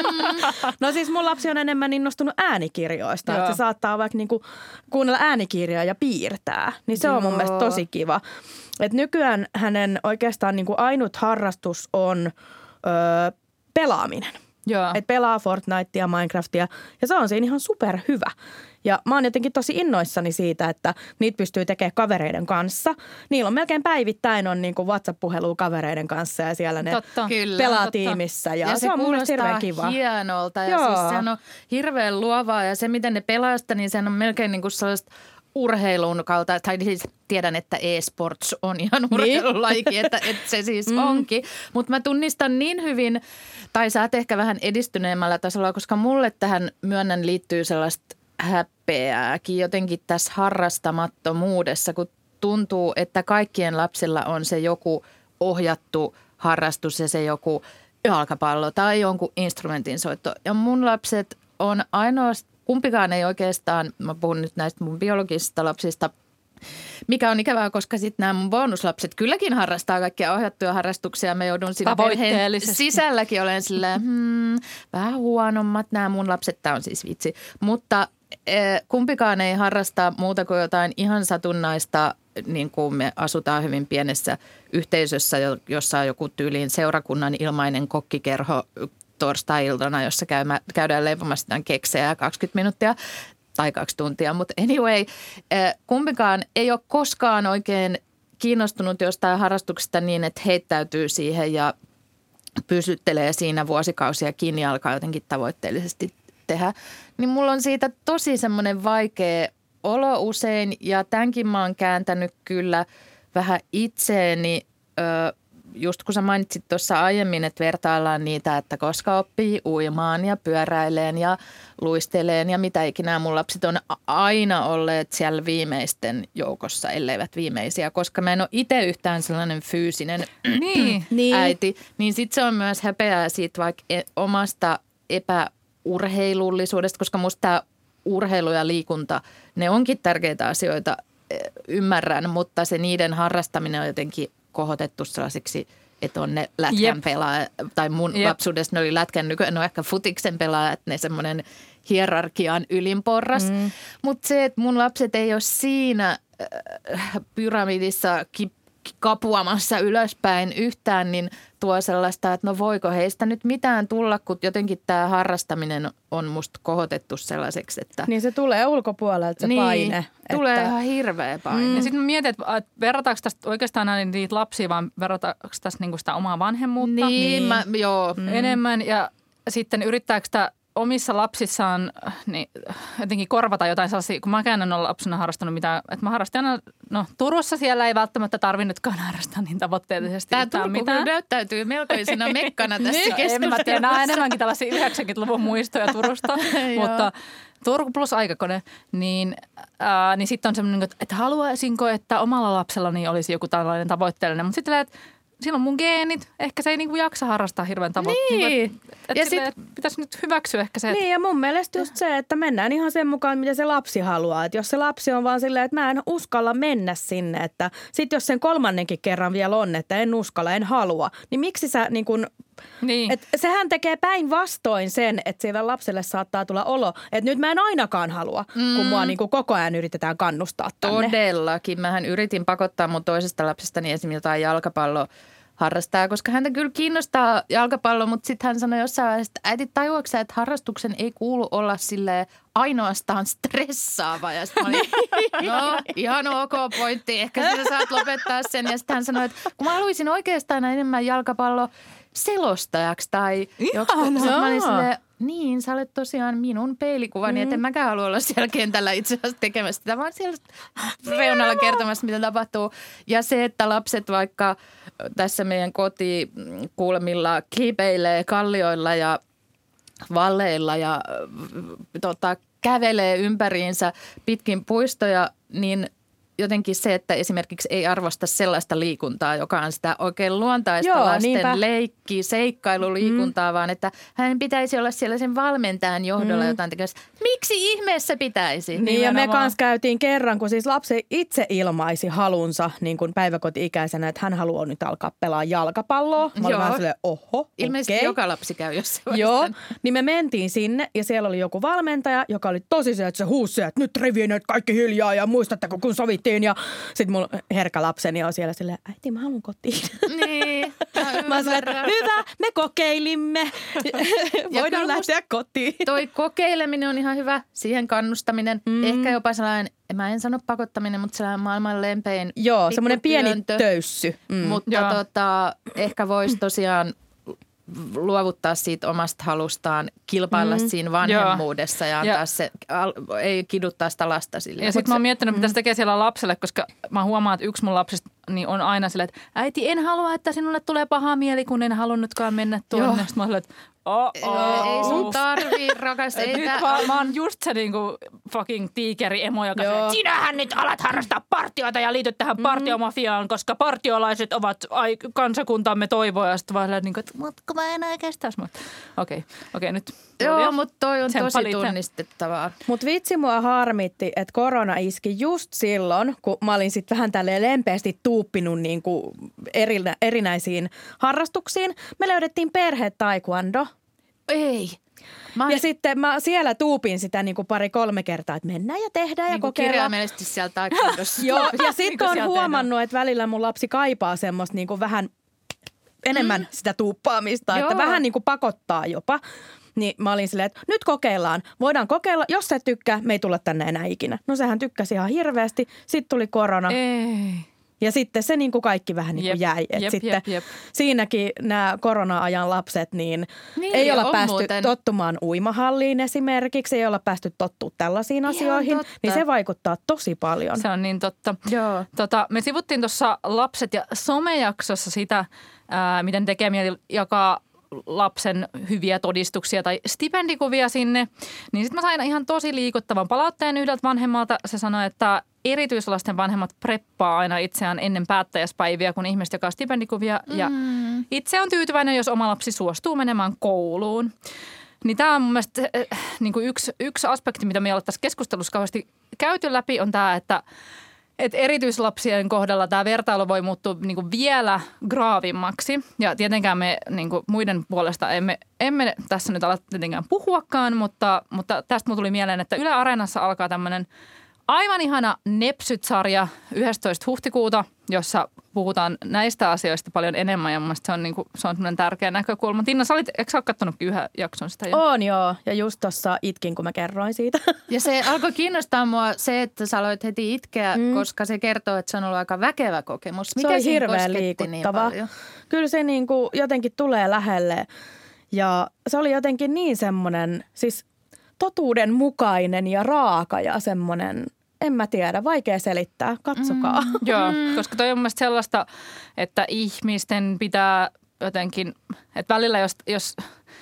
mm. No siis mun lapsi on enemmän innostunut äänikirjoista. Että se saattaa vaikka niinku kuunnella äänikirjaa ja piirtää. Niin se Joo. on mun mielestä tosi kiva. Et nykyään hänen oikeastaan niinku ainut harrastus on öö, pelaaminen. Että pelaa Fortnitea, Minecraftia ja se on siinä ihan superhyvä. Ja mä oon jotenkin tosi innoissani siitä, että niitä pystyy tekemään kavereiden kanssa. Niillä on melkein päivittäin on niin kuin WhatsApp-puhelua kavereiden kanssa ja siellä ne totta. pelaa Totta. tiimissä. Ja, ja se, se on mun mielestä hirveän kiva. Hienolta ja Joo. siis sehän on hirveän luovaa ja se miten ne pelaa sitä, niin sehän on melkein niin kuin sellaista urheilun kautta, tai siis tiedän, että e-sports on ihan urheilulaji, että, että se siis mm. onkin. Mutta mä tunnistan niin hyvin, tai sä oot ehkä vähän edistyneemmällä tasolla, koska mulle tähän myönnän liittyy sellaista häpeääkin jotenkin tässä harrastamattomuudessa, kun tuntuu, että kaikkien lapsilla on se joku ohjattu harrastus ja se joku jalkapallo tai jonkun instrumentin soitto. Ja mun lapset on ainoastaan, kumpikaan ei oikeastaan, mä puhun nyt näistä mun biologisista lapsista, mikä on ikävää, koska sitten nämä mun bonuslapset kylläkin harrastaa kaikkia ohjattuja harrastuksia. Mä joudun siinä perheen sisälläkin olen silleen, hmm, vähän huonommat nämä mun lapset, tämä on siis vitsi. Mutta eh, kumpikaan ei harrasta muuta kuin jotain ihan satunnaista, niin kuin me asutaan hyvin pienessä yhteisössä, jossa on joku tyyliin seurakunnan ilmainen kokkikerho torstai-iltana, jossa käymä, käydään leipomassa tämän keksejä kaksikymmentä minuuttia tai kaksi tuntia. Mutta anyway, kumpikaan ei ole koskaan oikein kiinnostunut jostain harrastuksesta niin, että heittäytyy siihen ja pysyttelee siinä vuosikausia kiinni ja alkaa jotenkin tavoitteellisesti tehdä. Niin mulla on siitä tosi semmoinen vaikea olo usein ja tämänkin mä oon kääntänyt kyllä vähän itseeni. Just kun sä mainitsit tuossa aiemmin, että vertaillaan niitä, että koska oppii uimaan ja pyöräileen ja luisteleen ja mitä ikinä. Mun lapset on aina olleet siellä viimeisten joukossa, elleivät viimeisiä, koska mä en ole itse yhtään sellainen fyysinen niin. äiti. Niin sit se on myös häpeää siitä vaikka omasta epäurheilullisuudesta, koska musta tämä urheilu ja liikunta, ne onkin tärkeitä asioita, ymmärrän, mutta se niiden harrastaminen on jotenkin kohotettu sellaisiksi, että on ne lätkän pelaaja, tai mun Jep. lapsuudessa ne oli lätkän, nykyään ne on ehkä futiksen pelaaja, että ne semmoinen hierarkian ylinporras. Mm. Mutta se, että mun lapset ei ole siinä pyramidissa ki- kapuamassa ylöspäin yhtään, niin tuo sellaista, että no voiko heistä nyt mitään tulla, kun jotenkin tämä harrastaminen on musta kohotettu sellaiseksi, että... Niin se tulee ulkopuolelta se niin, paine. tulee että... ihan hirveä paine. Mm. Ja sitten mä mietin, että verrataanko tästä oikeastaan näin niitä lapsia, vaan verrataanko tästä niinku sitä omaa vanhemmuutta Niin, niin. Mä, joo. mm. enemmän. Ja sitten yrittääkö sitä omissa lapsissaan niin jotenkin korvata jotain sellaisia, kun mä en ole lapsena harrastanut mitään, että mä harrastin aina, no Turussa siellä ei välttämättä tarvinnutkaan harrastaa niin tavoitteellisesti. Tämä Turku näyttäytyy melkoisena mekkana tässä niin, keskustelussa. En mä tiedä, nämä on enemmänkin tällaisia yhdeksänkymmentäluvun muistoja Turusta, mutta Turku plus aikakone, niin, ää, niin sitten on semmoinen, että haluaisinko, että omalla lapsellani olisi joku tällainen tavoitteellinen, mutta sitten että silloin mun geenit, ehkä se ei niinku jaksa harrastaa hirveän tavoitteellinen. Niin. Niin, että et sit, pitäisi nyt hyväksyä ehkä se, että... Niin ja mun mielestä just se, että mennään ihan sen mukaan, mitä se lapsi haluaa. Että jos se lapsi on vaan silleen, että mä en uskalla mennä sinne, että sit jos sen kolmannenkin kerran vielä on, että en uskalla, en halua, niin miksi sä niin kun... Niin. Et sehän tekee päinvastoin sen, että siellä lapselle saattaa tulla olo, että nyt mä en ainakaan halua, mm. kun mua niin kuin koko ajan yritetään kannustaa tänne. Todellakin. Mähän yritin pakottaa mun toisesta lapsestani esimerkiksi jotain jalkapalloa harrastaa, koska häntä kyllä kiinnostaa jalkapallo, mutta sitten hän sanoi jossain vaiheessa, että äiti tajuaksä, että harrastuksen ei kuulu olla silleen ainoastaan stressaava. Ja sitten mä olin, no ihan ok pointti, ehkä sä saat lopettaa sen. Ja sitten hän sanoi, että kun mä haluaisin oikeastaan enemmän jalkapallo selostajaksi tai joku. Sitten mä olin silleen, niin, sä olet tosiaan minun peilikuvani, mm. että en mäkään halua olla siellä kentällä itse asiassa tekemässä sitä, vaan siellä reunalla kertomassa, mitä tapahtuu. Ja se, että lapset vaikka tässä meidän kotikuulemilla kiipeilee kallioilla ja valleilla ja tota, kävelee ympäriinsä pitkin puistoja, niin jotenkin se, että esimerkiksi ei arvosta sellaista liikuntaa, joka on sitä oikein luontaista Joo, lasten niinpä. leikkiä, seikkailuliikuntaa, mm. vaan että hänen pitäisi olla siellä sen valmentajan johdolla mm. jotain tekemässä. Miksi ihmeessä pitäisi? Niin ja me kanssa käytiin kerran, kun siis lapsi itse ilmaisi halunsa niin kuin päiväkoti-ikäisenä, että hän haluaa nyt alkaa pelaa jalkapalloa. Mä olin vähän silleen, oho, ilmeisesti okay. joka lapsi käy jossain. Joo, niin me mentiin sinne ja siellä oli joku valmentaja, joka oli tosi se, että se huusi se, että nyt rivien kaikki hiljaa ja muistatteko, kun sovit ja sitten mun herkä lapseni on siellä silleen, äiti mä haluan kotiin. Niin, mä oon silleen, hyvä, me kokeilimme. Voidaan lähteä kotiin. Toi kokeileminen on ihan hyvä, siihen kannustaminen. Mm. Ehkä jopa sellainen, mä en sano pakottaminen, mutta sellainen maailman lempein. Joo, semmoinen pieni töyssy. Mm. Mutta tota, ehkä voisi tosiaan luovuttaa siitä omasta halustaan, kilpailla mm. siinä vanhemmuudessa ja antaa ja. se, ei kiduttaa sitä lasta sille. Ja sitten mä oon miettinyt, mitä se tekee siellä lapselle, koska mä huomaan, että yksi mun lapsista niin on aina silleen, että äiti, en halua, että sinulle tulee paha mieli, kun en halunnutkaan mennä tuonne. Sitten mä oon silleen, että oh, oh, ei sun tarvii, rakas. Ei nyt mä, mä oon just se niinku fucking tiikeri-emo, joka sanoo, että sinähän nyt alat harrastaa partioita ja liityt tähän mm-hmm. partiomafiaan, koska partiolaiset ovat ai, kansakuntamme toivoa. Ja sitten vaan silleen, että mutta mä en oikeastaan. Okei, okay, okei okay, nyt. Joo, mutta toi on tosi palitte. tunnistettavaa. Mutta vitsi mua harmitti, että korona iski just silloin, kun mä olin sitten vähän tälleen lempeästi tuuppinut niinku erinä, erinäisiin harrastuksiin. Me löydettiin perhe taekwondo. Ei. Mä ja sitten mä siellä tuupin sitä niin kuin pari-kolme kertaa, että mennään ja tehdään niin ja kokeillaan. Kirjaimellisesti siellä taekwondossa. Joo, ja sitten on huomannut, että välillä mun lapsi kaipaa semmoista niin kuin vähän enemmän mm. sitä tuuppaamista, Joo. että vähän niin kuin pakottaa jopa. Niin mä olin silleen, että nyt kokeillaan. Voidaan kokeilla. Jos sä tykkää, me ei tulla tänne enää ikinä. No sehän tykkäsi ihan hirveästi. Sitten tuli korona. Ei. Ja sitten se niin kuin kaikki vähän niin kuin jep, jäi. Et jep, sitten jep, jep. siinäkin nämä korona-ajan lapset, niin, niin ei olla päästy muuten. tottumaan uimahalliin esimerkiksi. Ei olla päästy tottumaan tällaisiin Ihan asioihin. totta. Niin se vaikuttaa tosi paljon. Se on niin totta. Joo. Tota, me sivuttiin tuossa lapset ja somejaksossa sitä, ää, miten tekee mieli jakaa lapsen hyviä todistuksia tai stipendikuvia sinne. Niin sitten mä sain ihan tosi liikuttavan palautteen yhdeltä vanhemmalta. Se sanoi, että erityislasten vanhemmat preppaa aina itseään ennen päättäjäispäiviä, kun ihmiset jakaa stipendikuvia. Mm. Ja itse on tyytyväinen, jos oma lapsi suostuu menemään kouluun. Niin tämä on mun mielestä äh, niin kuin yksi, yksi aspekti, mitä me ei ole tässä keskustelussa kauheasti käyty läpi, on tämä, että et erityislapsien kohdalla tämä vertailu voi muuttua niin kuin vielä graavimmaksi. Ja tietenkään me niin kuin muiden puolesta emme, emme tässä nyt ala tietenkään puhuakaan, mutta, mutta tästä mulla tuli mieleen, että Yle Areenassa alkaa tämmöinen aivan ihana Nepsyt-sarja yhdestoista huhtikuuta, jossa puhutaan näistä asioista paljon enemmän ja mun mielestä se on, niin kuin, se on semmoinen tärkeä näkökulma. Tinna, sä olit, eikö sä ole kattonutkin yhden jakson sitä jo? Oon joo, ja just tossa itkin, kun mä kerroin siitä. Ja se alkoi kiinnostaa mua se, että sä aloit heti itkeä, mm. koska se kertoo, että se on ollut aika väkevä kokemus. Mikä se oli siinä hirveän liikuttava. Niin kyllä se niin kuin jotenkin tulee lähelle ja se oli jotenkin niin semmoinen, siis totuudenmukainen ja raaka ja semmoinen, en mä tiedä, vaikea selittää, katsokaa. Mm, joo, mm. koska toi on mun mielestä sellaista, että ihmisten pitää jotenkin, että välillä jos, jos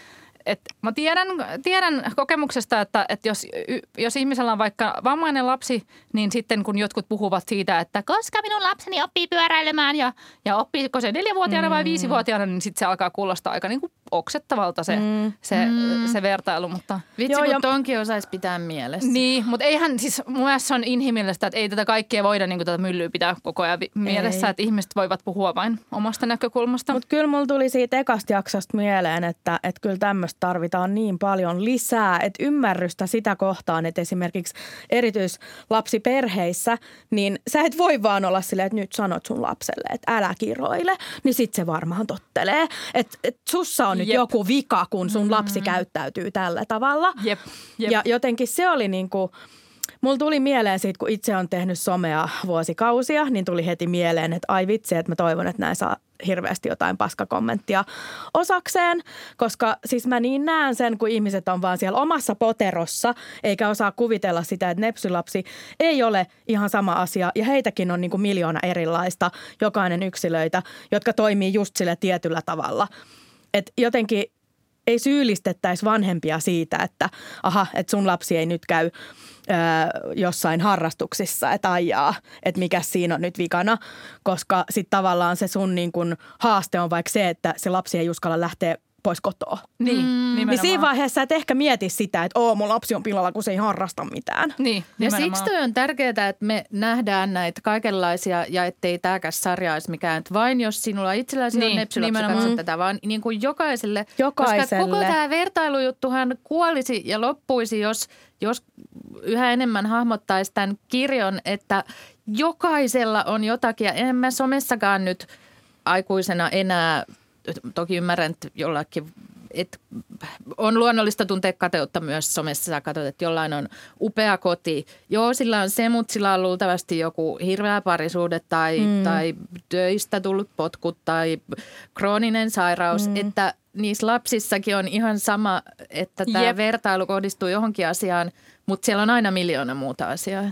et mä tiedän, tiedän kokemuksesta, että, että jos, jos ihmisellä on vaikka vammainen lapsi, niin sitten kun jotkut puhuvat siitä, että koska minun lapseni oppii pyöräilemään ja, ja oppiiko se neljävuotiaana vai viisivuotiaana, niin sitten se alkaa kuulostaa aika niin kuin oksettavalta se, mm. se, mm. se vertailu. Mutta vitsi, joo, kun tonkin osaisi pitää mielessä. Niin, mutta eihän siis mun mielestä se on inhimillistä, että ei tätä kaikkea voida niin kuin tätä myllyä pitää koko ajan mielessä, ei. Että ihmiset voivat puhua vain omasta näkökulmasta. Mutta kyllä mulla tuli siitä ekasta jaksosta mieleen, että, että kyllä tämmöistä tarvitaan niin paljon lisää, että ymmärrystä sitä kohtaan, että esimerkiksi erityislapsiperheissä, niin sä et voi vaan olla silleen, että nyt sanot sun lapselle, että älä kiroile, niin sit se varmaan tottelee, että, että sussa on nyt Jep. joku vika, kun sun mm-hmm. lapsi käyttäytyy tällä tavalla. Jep. Jep. Ja jotenkin se oli niin kuin, mulla tuli mieleen siitä, kun itse on tehnyt somea vuosikausia, niin tuli heti mieleen, että ai vitsi, että mä toivon, että näin saa hirveästi jotain paskakommenttia osakseen, koska siis mä niin näen sen, kun ihmiset on vaan siellä omassa poterossa, eikä osaa kuvitella sitä, että nepsylapsi ei ole ihan sama asia ja heitäkin on niin kuin miljoona erilaista, jokainen yksilöitä, jotka toimii just sillä tietyllä tavalla. Että jotenkin ei syyllistettäisi vanhempia siitä, että aha, että sun lapsi ei nyt käy ö, jossain harrastuksissa, että ajaa, että mikä siinä on nyt vikana, koska sitten tavallaan se sun niin kun haaste on vaikka se, että se lapsi ei uskalla lähteä pois kotoa. Niin, mm. niin siinä vaiheessa et ehkä mieti sitä, että oo, mun lapsi on pilalla, kun se ei harrasta mitään. Niin, ja siksi toi on tärkeää, että me nähdään näitä kaikenlaisia ja ettei tämäkäs sarja olisi mikään, että vain jos sinulla itselläsi niin, on nepsylapsi, katso tätä, vaan niin kuin jokaiselle. Jokaiselle. Koska koko tämä vertailujuttuhan kuolisi ja loppuisi, jos, jos yhä enemmän hahmottaisi tämän kirjon, että jokaisella on jotakin. Ja en mä somessakaan nyt aikuisena enää. Toki ymmärrän, että jollakin, että on luonnollista tuntea kateutta myös somessa. Sä katsot, että jollain on upea koti. Joo, sillä on se, mutta sillä on luultavasti joku hirveä parisuhde tai, mm. tai töistä tullut potkut tai krooninen sairaus. Mm. Että niissä lapsissakin on ihan sama, että tämä Jep. vertailu kohdistuu johonkin asiaan, mutta siellä on aina miljoona muuta asiaa.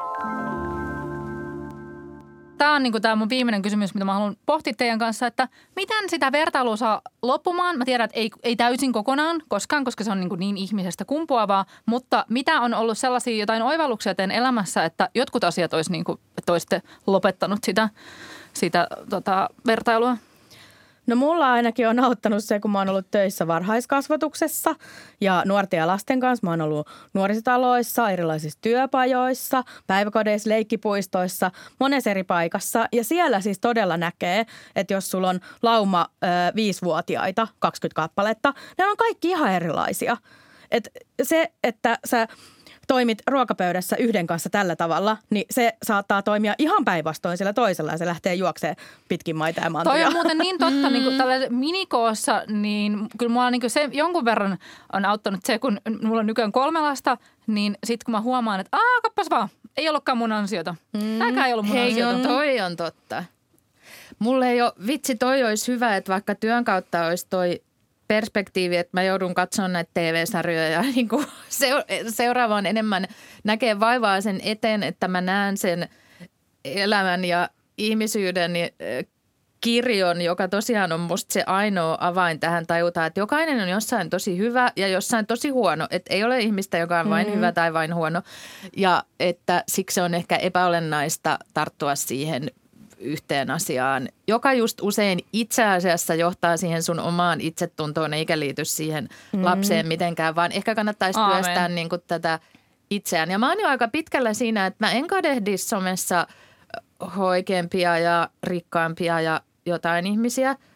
Tämä on niin kuin tämä mun viimeinen kysymys, mitä mä haluan pohtia teidän kanssa, että miten sitä vertailua saa loppumaan. Mä tiedän, että ei, ei täysin kokonaan koskaan, koska se on niin, kuin niin ihmisestä kumpuavaa, mutta mitä on ollut sellaisia jotain oivalluksia teidän elämässä, että jotkut asiat olisi niin kuin, että olisitte lopettanut sitä, sitä tota, vertailua? No mulla ainakin on auttanut se, kun mä oon ollut töissä varhaiskasvatuksessa ja nuorten ja lasten kanssa. Mä oon ollut nuorisotaloissa, erilaisissa työpajoissa, päiväkodeissa, leikkipuistoissa, monessa eri paikassa. Ja siellä siis todella näkee, että jos sulla on lauma ö, viisivuotiaita, kaksikymmentä kappaletta, ne on kaikki ihan erilaisia. Et se, että sä toimit ruokapöydässä yhden kanssa tällä tavalla, niin se saattaa toimia ihan päinvastoin sillä toisella ja se lähtee juokseen pitkin maita ja mantuja. Toi on muuten niin totta, niin kuin tällä minikoossa, niin kyllä mulla niin kuin se jonkun verran on auttanut se, kun mulla on nykyään kolme lasta, niin sitten kun mä huomaan, että aah, kappas vaan, ei ollutkaan mun ansiota. Mm. Tämäkään ei ollut mun Hei, ansiota. Hei, toi on totta. Mulle ei ole, vitsi toi olisi hyvä, että vaikka työn kautta olisi toi perspektiivi, että mä joudun katsomaan näitä T V-sarjoja ja niin kuin seuraavaan enemmän näkee vaivaa sen eteen, että mä näen sen elämän ja ihmisyyden kirjon, joka tosiaan on musta se ainoa avain tähän tajutaan, että jokainen on jossain tosi hyvä ja jossain tosi huono. Että ei ole ihmistä, joka on vain mm. hyvä tai vain huono ja että siksi on ehkä epäolennaista tarttua siihen yhteen asiaan, joka just usein itse asiassa johtaa siihen sun omaan itsetuntoon eikä liity siihen mm. lapseen mitenkään, vaan ehkä kannattaisi Aamen. työstää niin kuin tätä itseään. Ja mä oon jo aika pitkällä siinä, että mä en kadehdi somessa hoikeampia ja rikkaampia ja jotain ihmisiä.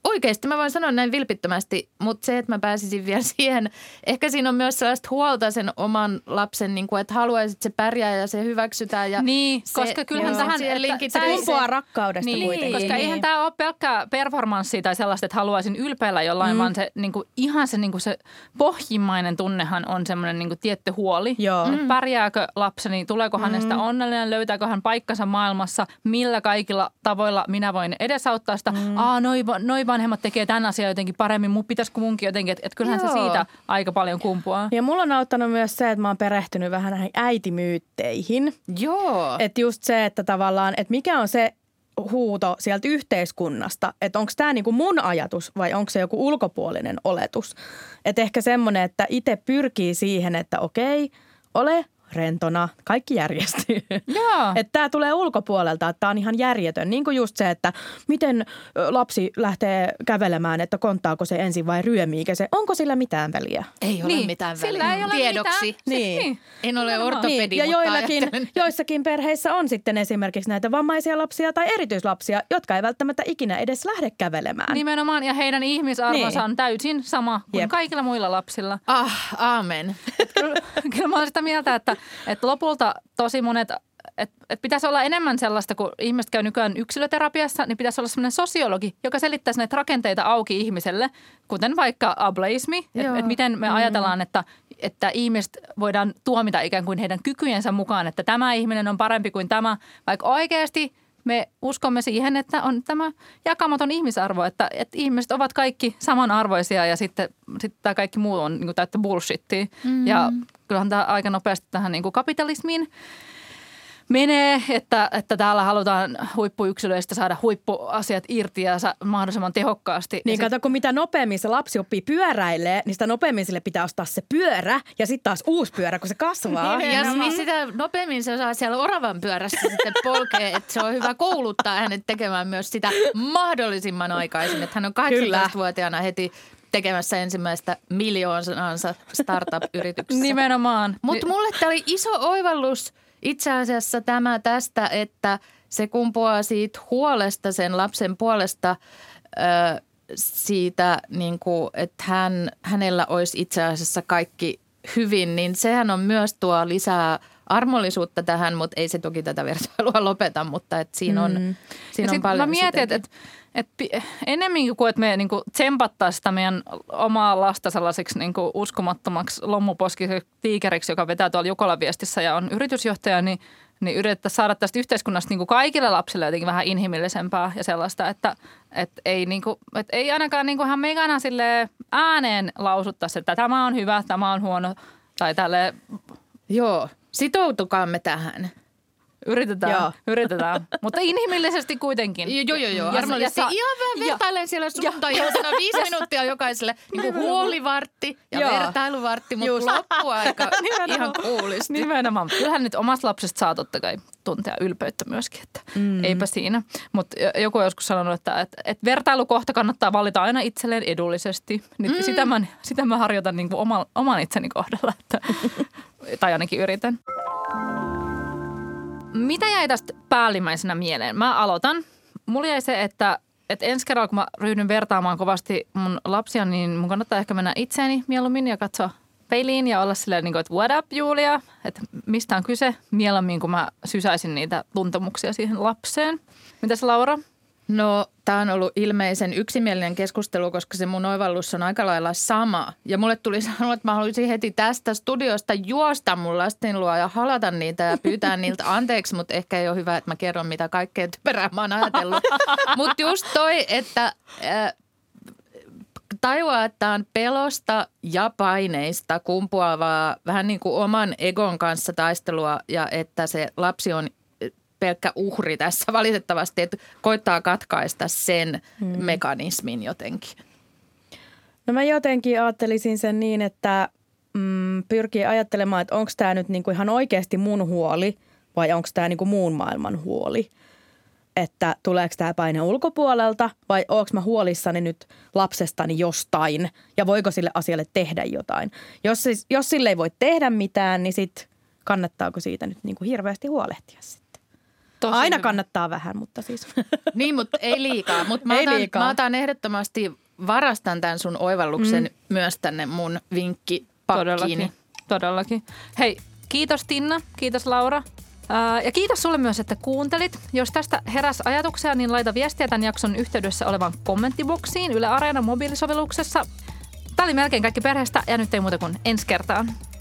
oikeasti mä voin sanoa näin vilpittömästi, mutta se, että mä pääsisin vielä siihen, ehkä siinä on myös sellaista huolta sen oman lapsen, niin kuin, että haluaisit se pärjää ja se hyväksytään. Ja niin, se, koska kyllähän joo, tähän... Se kumpuaa rakkaudesta niin, kuitenkin. koska niin. eihän tämä ole pelkkää performanssia tai sellaista, että haluaisin ylpeillä jollain, mm. vaan se niin kuin, ihan se, niin kuin se pohjimmainen tunnehan on semmoinen niin kuin tietty huoli. Joo. Että pärjääkö lapseni, tuleeko hänestä mm. onnellinen, löytääkö hän paikkansa maailmassa, millä kaikilla tavoilla minä voin edesauttaa sitä. Mm. Aa, noi, noi vanhemmat tekee tämän asian jotenkin paremmin, mun pitäisikö munkin jotenkin, että et kyllähän Joo. se siitä aika paljon kumpuaa. Ja mulla on auttanut myös se, että mä oon perehtynyt vähän näihin äitimyytteihin. Joo. Että just se, että tavallaan, että mikä on se huuto sieltä yhteiskunnasta, että onko tämä niinku mun ajatus vai onko se joku ulkopuolinen oletus. Että ehkä semmoinen, että itse pyrkii siihen, että okei, ole rentona, kaikki järjestyy. Että tämä tulee ulkopuolelta, että tämä on ihan järjetön. Niin kuin just se, että miten lapsi lähtee kävelemään, että konttaako se ensin vai ryömiikä se. Onko sillä mitään väliä? Ei ole niin. mitään väliä. Sillä ei ole Tiedoksi. mitään. Niin. niin. En ole ortopedi, niin. Ja mutta joillakin, joissakin perheissä on sitten esimerkiksi näitä vammaisia lapsia tai erityislapsia, jotka ei välttämättä ikinä edes lähde kävelemään. Nimenomaan, ja heidän ihmisarvonsa niin. on täysin sama kuin Jep. kaikilla muilla lapsilla. Ah, aamen. Kyllä, kyllä mä olen sitä mieltä, että, että lopulta tosi monet, että, että pitäisi olla enemmän sellaista, kun ihmiset käy nykyään yksilöterapiassa, niin pitäisi olla sellainen sosiologi, joka selittäisi näitä rakenteita auki ihmiselle, kuten vaikka ableismi, että, että miten me mm. ajatellaan, että, että ihmiset voidaan tuomita ikään kuin heidän kykyjensä mukaan, että tämä ihminen on parempi kuin tämä, vaikka oikeasti me uskomme siihen, että on tämä jakamaton ihmisarvo, että, että ihmiset ovat kaikki samanarvoisia ja sitten, sitten tämä kaikki muu on niin kuin täyttä bullshittia. Mm-hmm. Ja kyllähän tämä aika nopeasti tähän niin kuin kapitalismiin menee, että, että täällä halutaan huippuyksilöistä saada huippuasiat irti ja sa- mahdollisimman tehokkaasti. Niin, ja kato, sit... kun mitä nopeammin se lapsi oppii pyöräilee, niin sitä nopeammin sille pitää ostaa se pyörä ja sitten taas uusi pyörä, kun se kasvaa. Ja niin sitä nopeammin se osaa siellä oravan pyörässä sitten polkee, että se on hyvä kouluttaa hänet tekemään myös sitä mahdollisimman aikaisin. Että hän on kahdeksantoistavuotiaana heti tekemässä ensimmäistä miljoonansa startup-yrityksessä. Nimenomaan. Mutta mulle tämä oli iso oivallus itse asiassa tämä tästä, että se kumpuaa siitä huolesta sen lapsen puolesta ö, siitä, niin kuin, että hän, hänellä olisi itse asiassa kaikki hyvin, niin sehän on myös tuo lisää armollisuutta tähän, mutta ei se toki tätä vertailua lopeta, mutta että siinä on, mm. siinä on paljon mä mietin, että et, et, enemmän kuin että me niinku tsempattaisiin sitä meidän omaa lasta sellaiseksi niinku uskomattomaksi lommuposkiseksi tiikeriksi, joka vetää tuolla Jukolan viestissä ja on yritysjohtaja, niin, niin yritettäisiin saada tästä yhteiskunnasta niinku kaikille lapsille jotenkin vähän inhimillisempää ja sellaista, että et ei, niinku, et ei ainakaan niinku hän meikana silleen ääneen lausuttaisi, että tämä on hyvä, tämä on huono tai tälleen. Joo. Sitoutukaamme tähän. Yritetään, joo. yritetään. Mutta inhimillisesti kuitenkin. Joo, joo, joo. Armollisesti ihan vähän vertailen siellä sunnuntai-iltana viisi minuuttia jokaiselle niin kuin huolivartti ja joo. vertailuvartti, mutta Just. loppuaika ihan kuulisti. Nimenomaan. Kyllähän nyt omasta lapsesta saa totta kai tuntea ylpeyttä myöskin, että mm. eipä siinä. Mutta joku on joskus sanonut, että, että, että vertailukohta kannattaa valita aina itselleen edullisesti. Nyt mm. sitä, mä, sitä mä harjoitan niin kuin oman, oman itseni kohdalla, että, tai ainakin yritän. Mitä jäi tästä päällimmäisenä mieleen? Mä aloitan. Mulla jäi se, että, että ensi kerralla, kun mä ryhdyn vertaamaan kovasti mun lapsia, niin mun kannattaa ehkä mennä itseäni mieluummin ja katsoa peiliin ja olla silleen, niin kuin, että what up Julia? Että mistä on kyse mieluummin, kun mä sysäisin niitä tuntemuksia siihen lapseen. Mitäs Laura? No, tämä on ollut ilmeisen yksimielinen keskustelu, koska se mun oivallus on aika lailla sama. Ja mulle tuli sanoa, että mä haluaisin heti tästä studiosta juosta mun lasten luo ja halata niitä ja pyytää niiltä anteeksi, mutta ehkä ei ole hyvä, että mä kerron, mitä kaikkea typerää mä oon ajatellut. Mutta just toi, että äh, tajuaa, että on pelosta ja paineista kumpuavaa vähän niin kuin oman egon kanssa taistelua ja että se lapsi on pelkkä uhri tässä valitettavasti, että koittaa katkaista sen hmm. mekanismin jotenkin. No mä jotenkin ajattelisin sen niin, että mm, pyrkii ajattelemaan, että onko tämä nyt niinku ihan oikeasti mun huoli vai onko tämä niinku muun maailman huoli. Että tuleeko tämä paine ulkopuolelta vai onko mä huolissani nyt lapsestani jostain ja voiko sille asialle tehdä jotain. Jos, jos sille ei voi tehdä mitään, niin sitten kannattaako siitä nyt niinku hirveästi huolehtia sitten. Tosi Aina hyvä. kannattaa vähän, mutta siis. Niin, mutta ei liikaa. Mutta mä, Ei otan- liikaa. mä otan ehdottomasti, varastan tämän sun oivalluksen mm. myös tänne mun vinkkipakkiini. Todellakin. Todellakin. Hei, kiitos Tinna, kiitos Laura. Ää, ja kiitos sulle myös, että kuuntelit. Jos tästä heräsi ajatuksia, niin laita viestiä tämän jakson yhteydessä olevan kommenttiboksiin Yle Areenan mobiilisovelluksessa. Tämä oli melkein kaikki perheestä ja nyt ei muuta kuin ensi kertaan.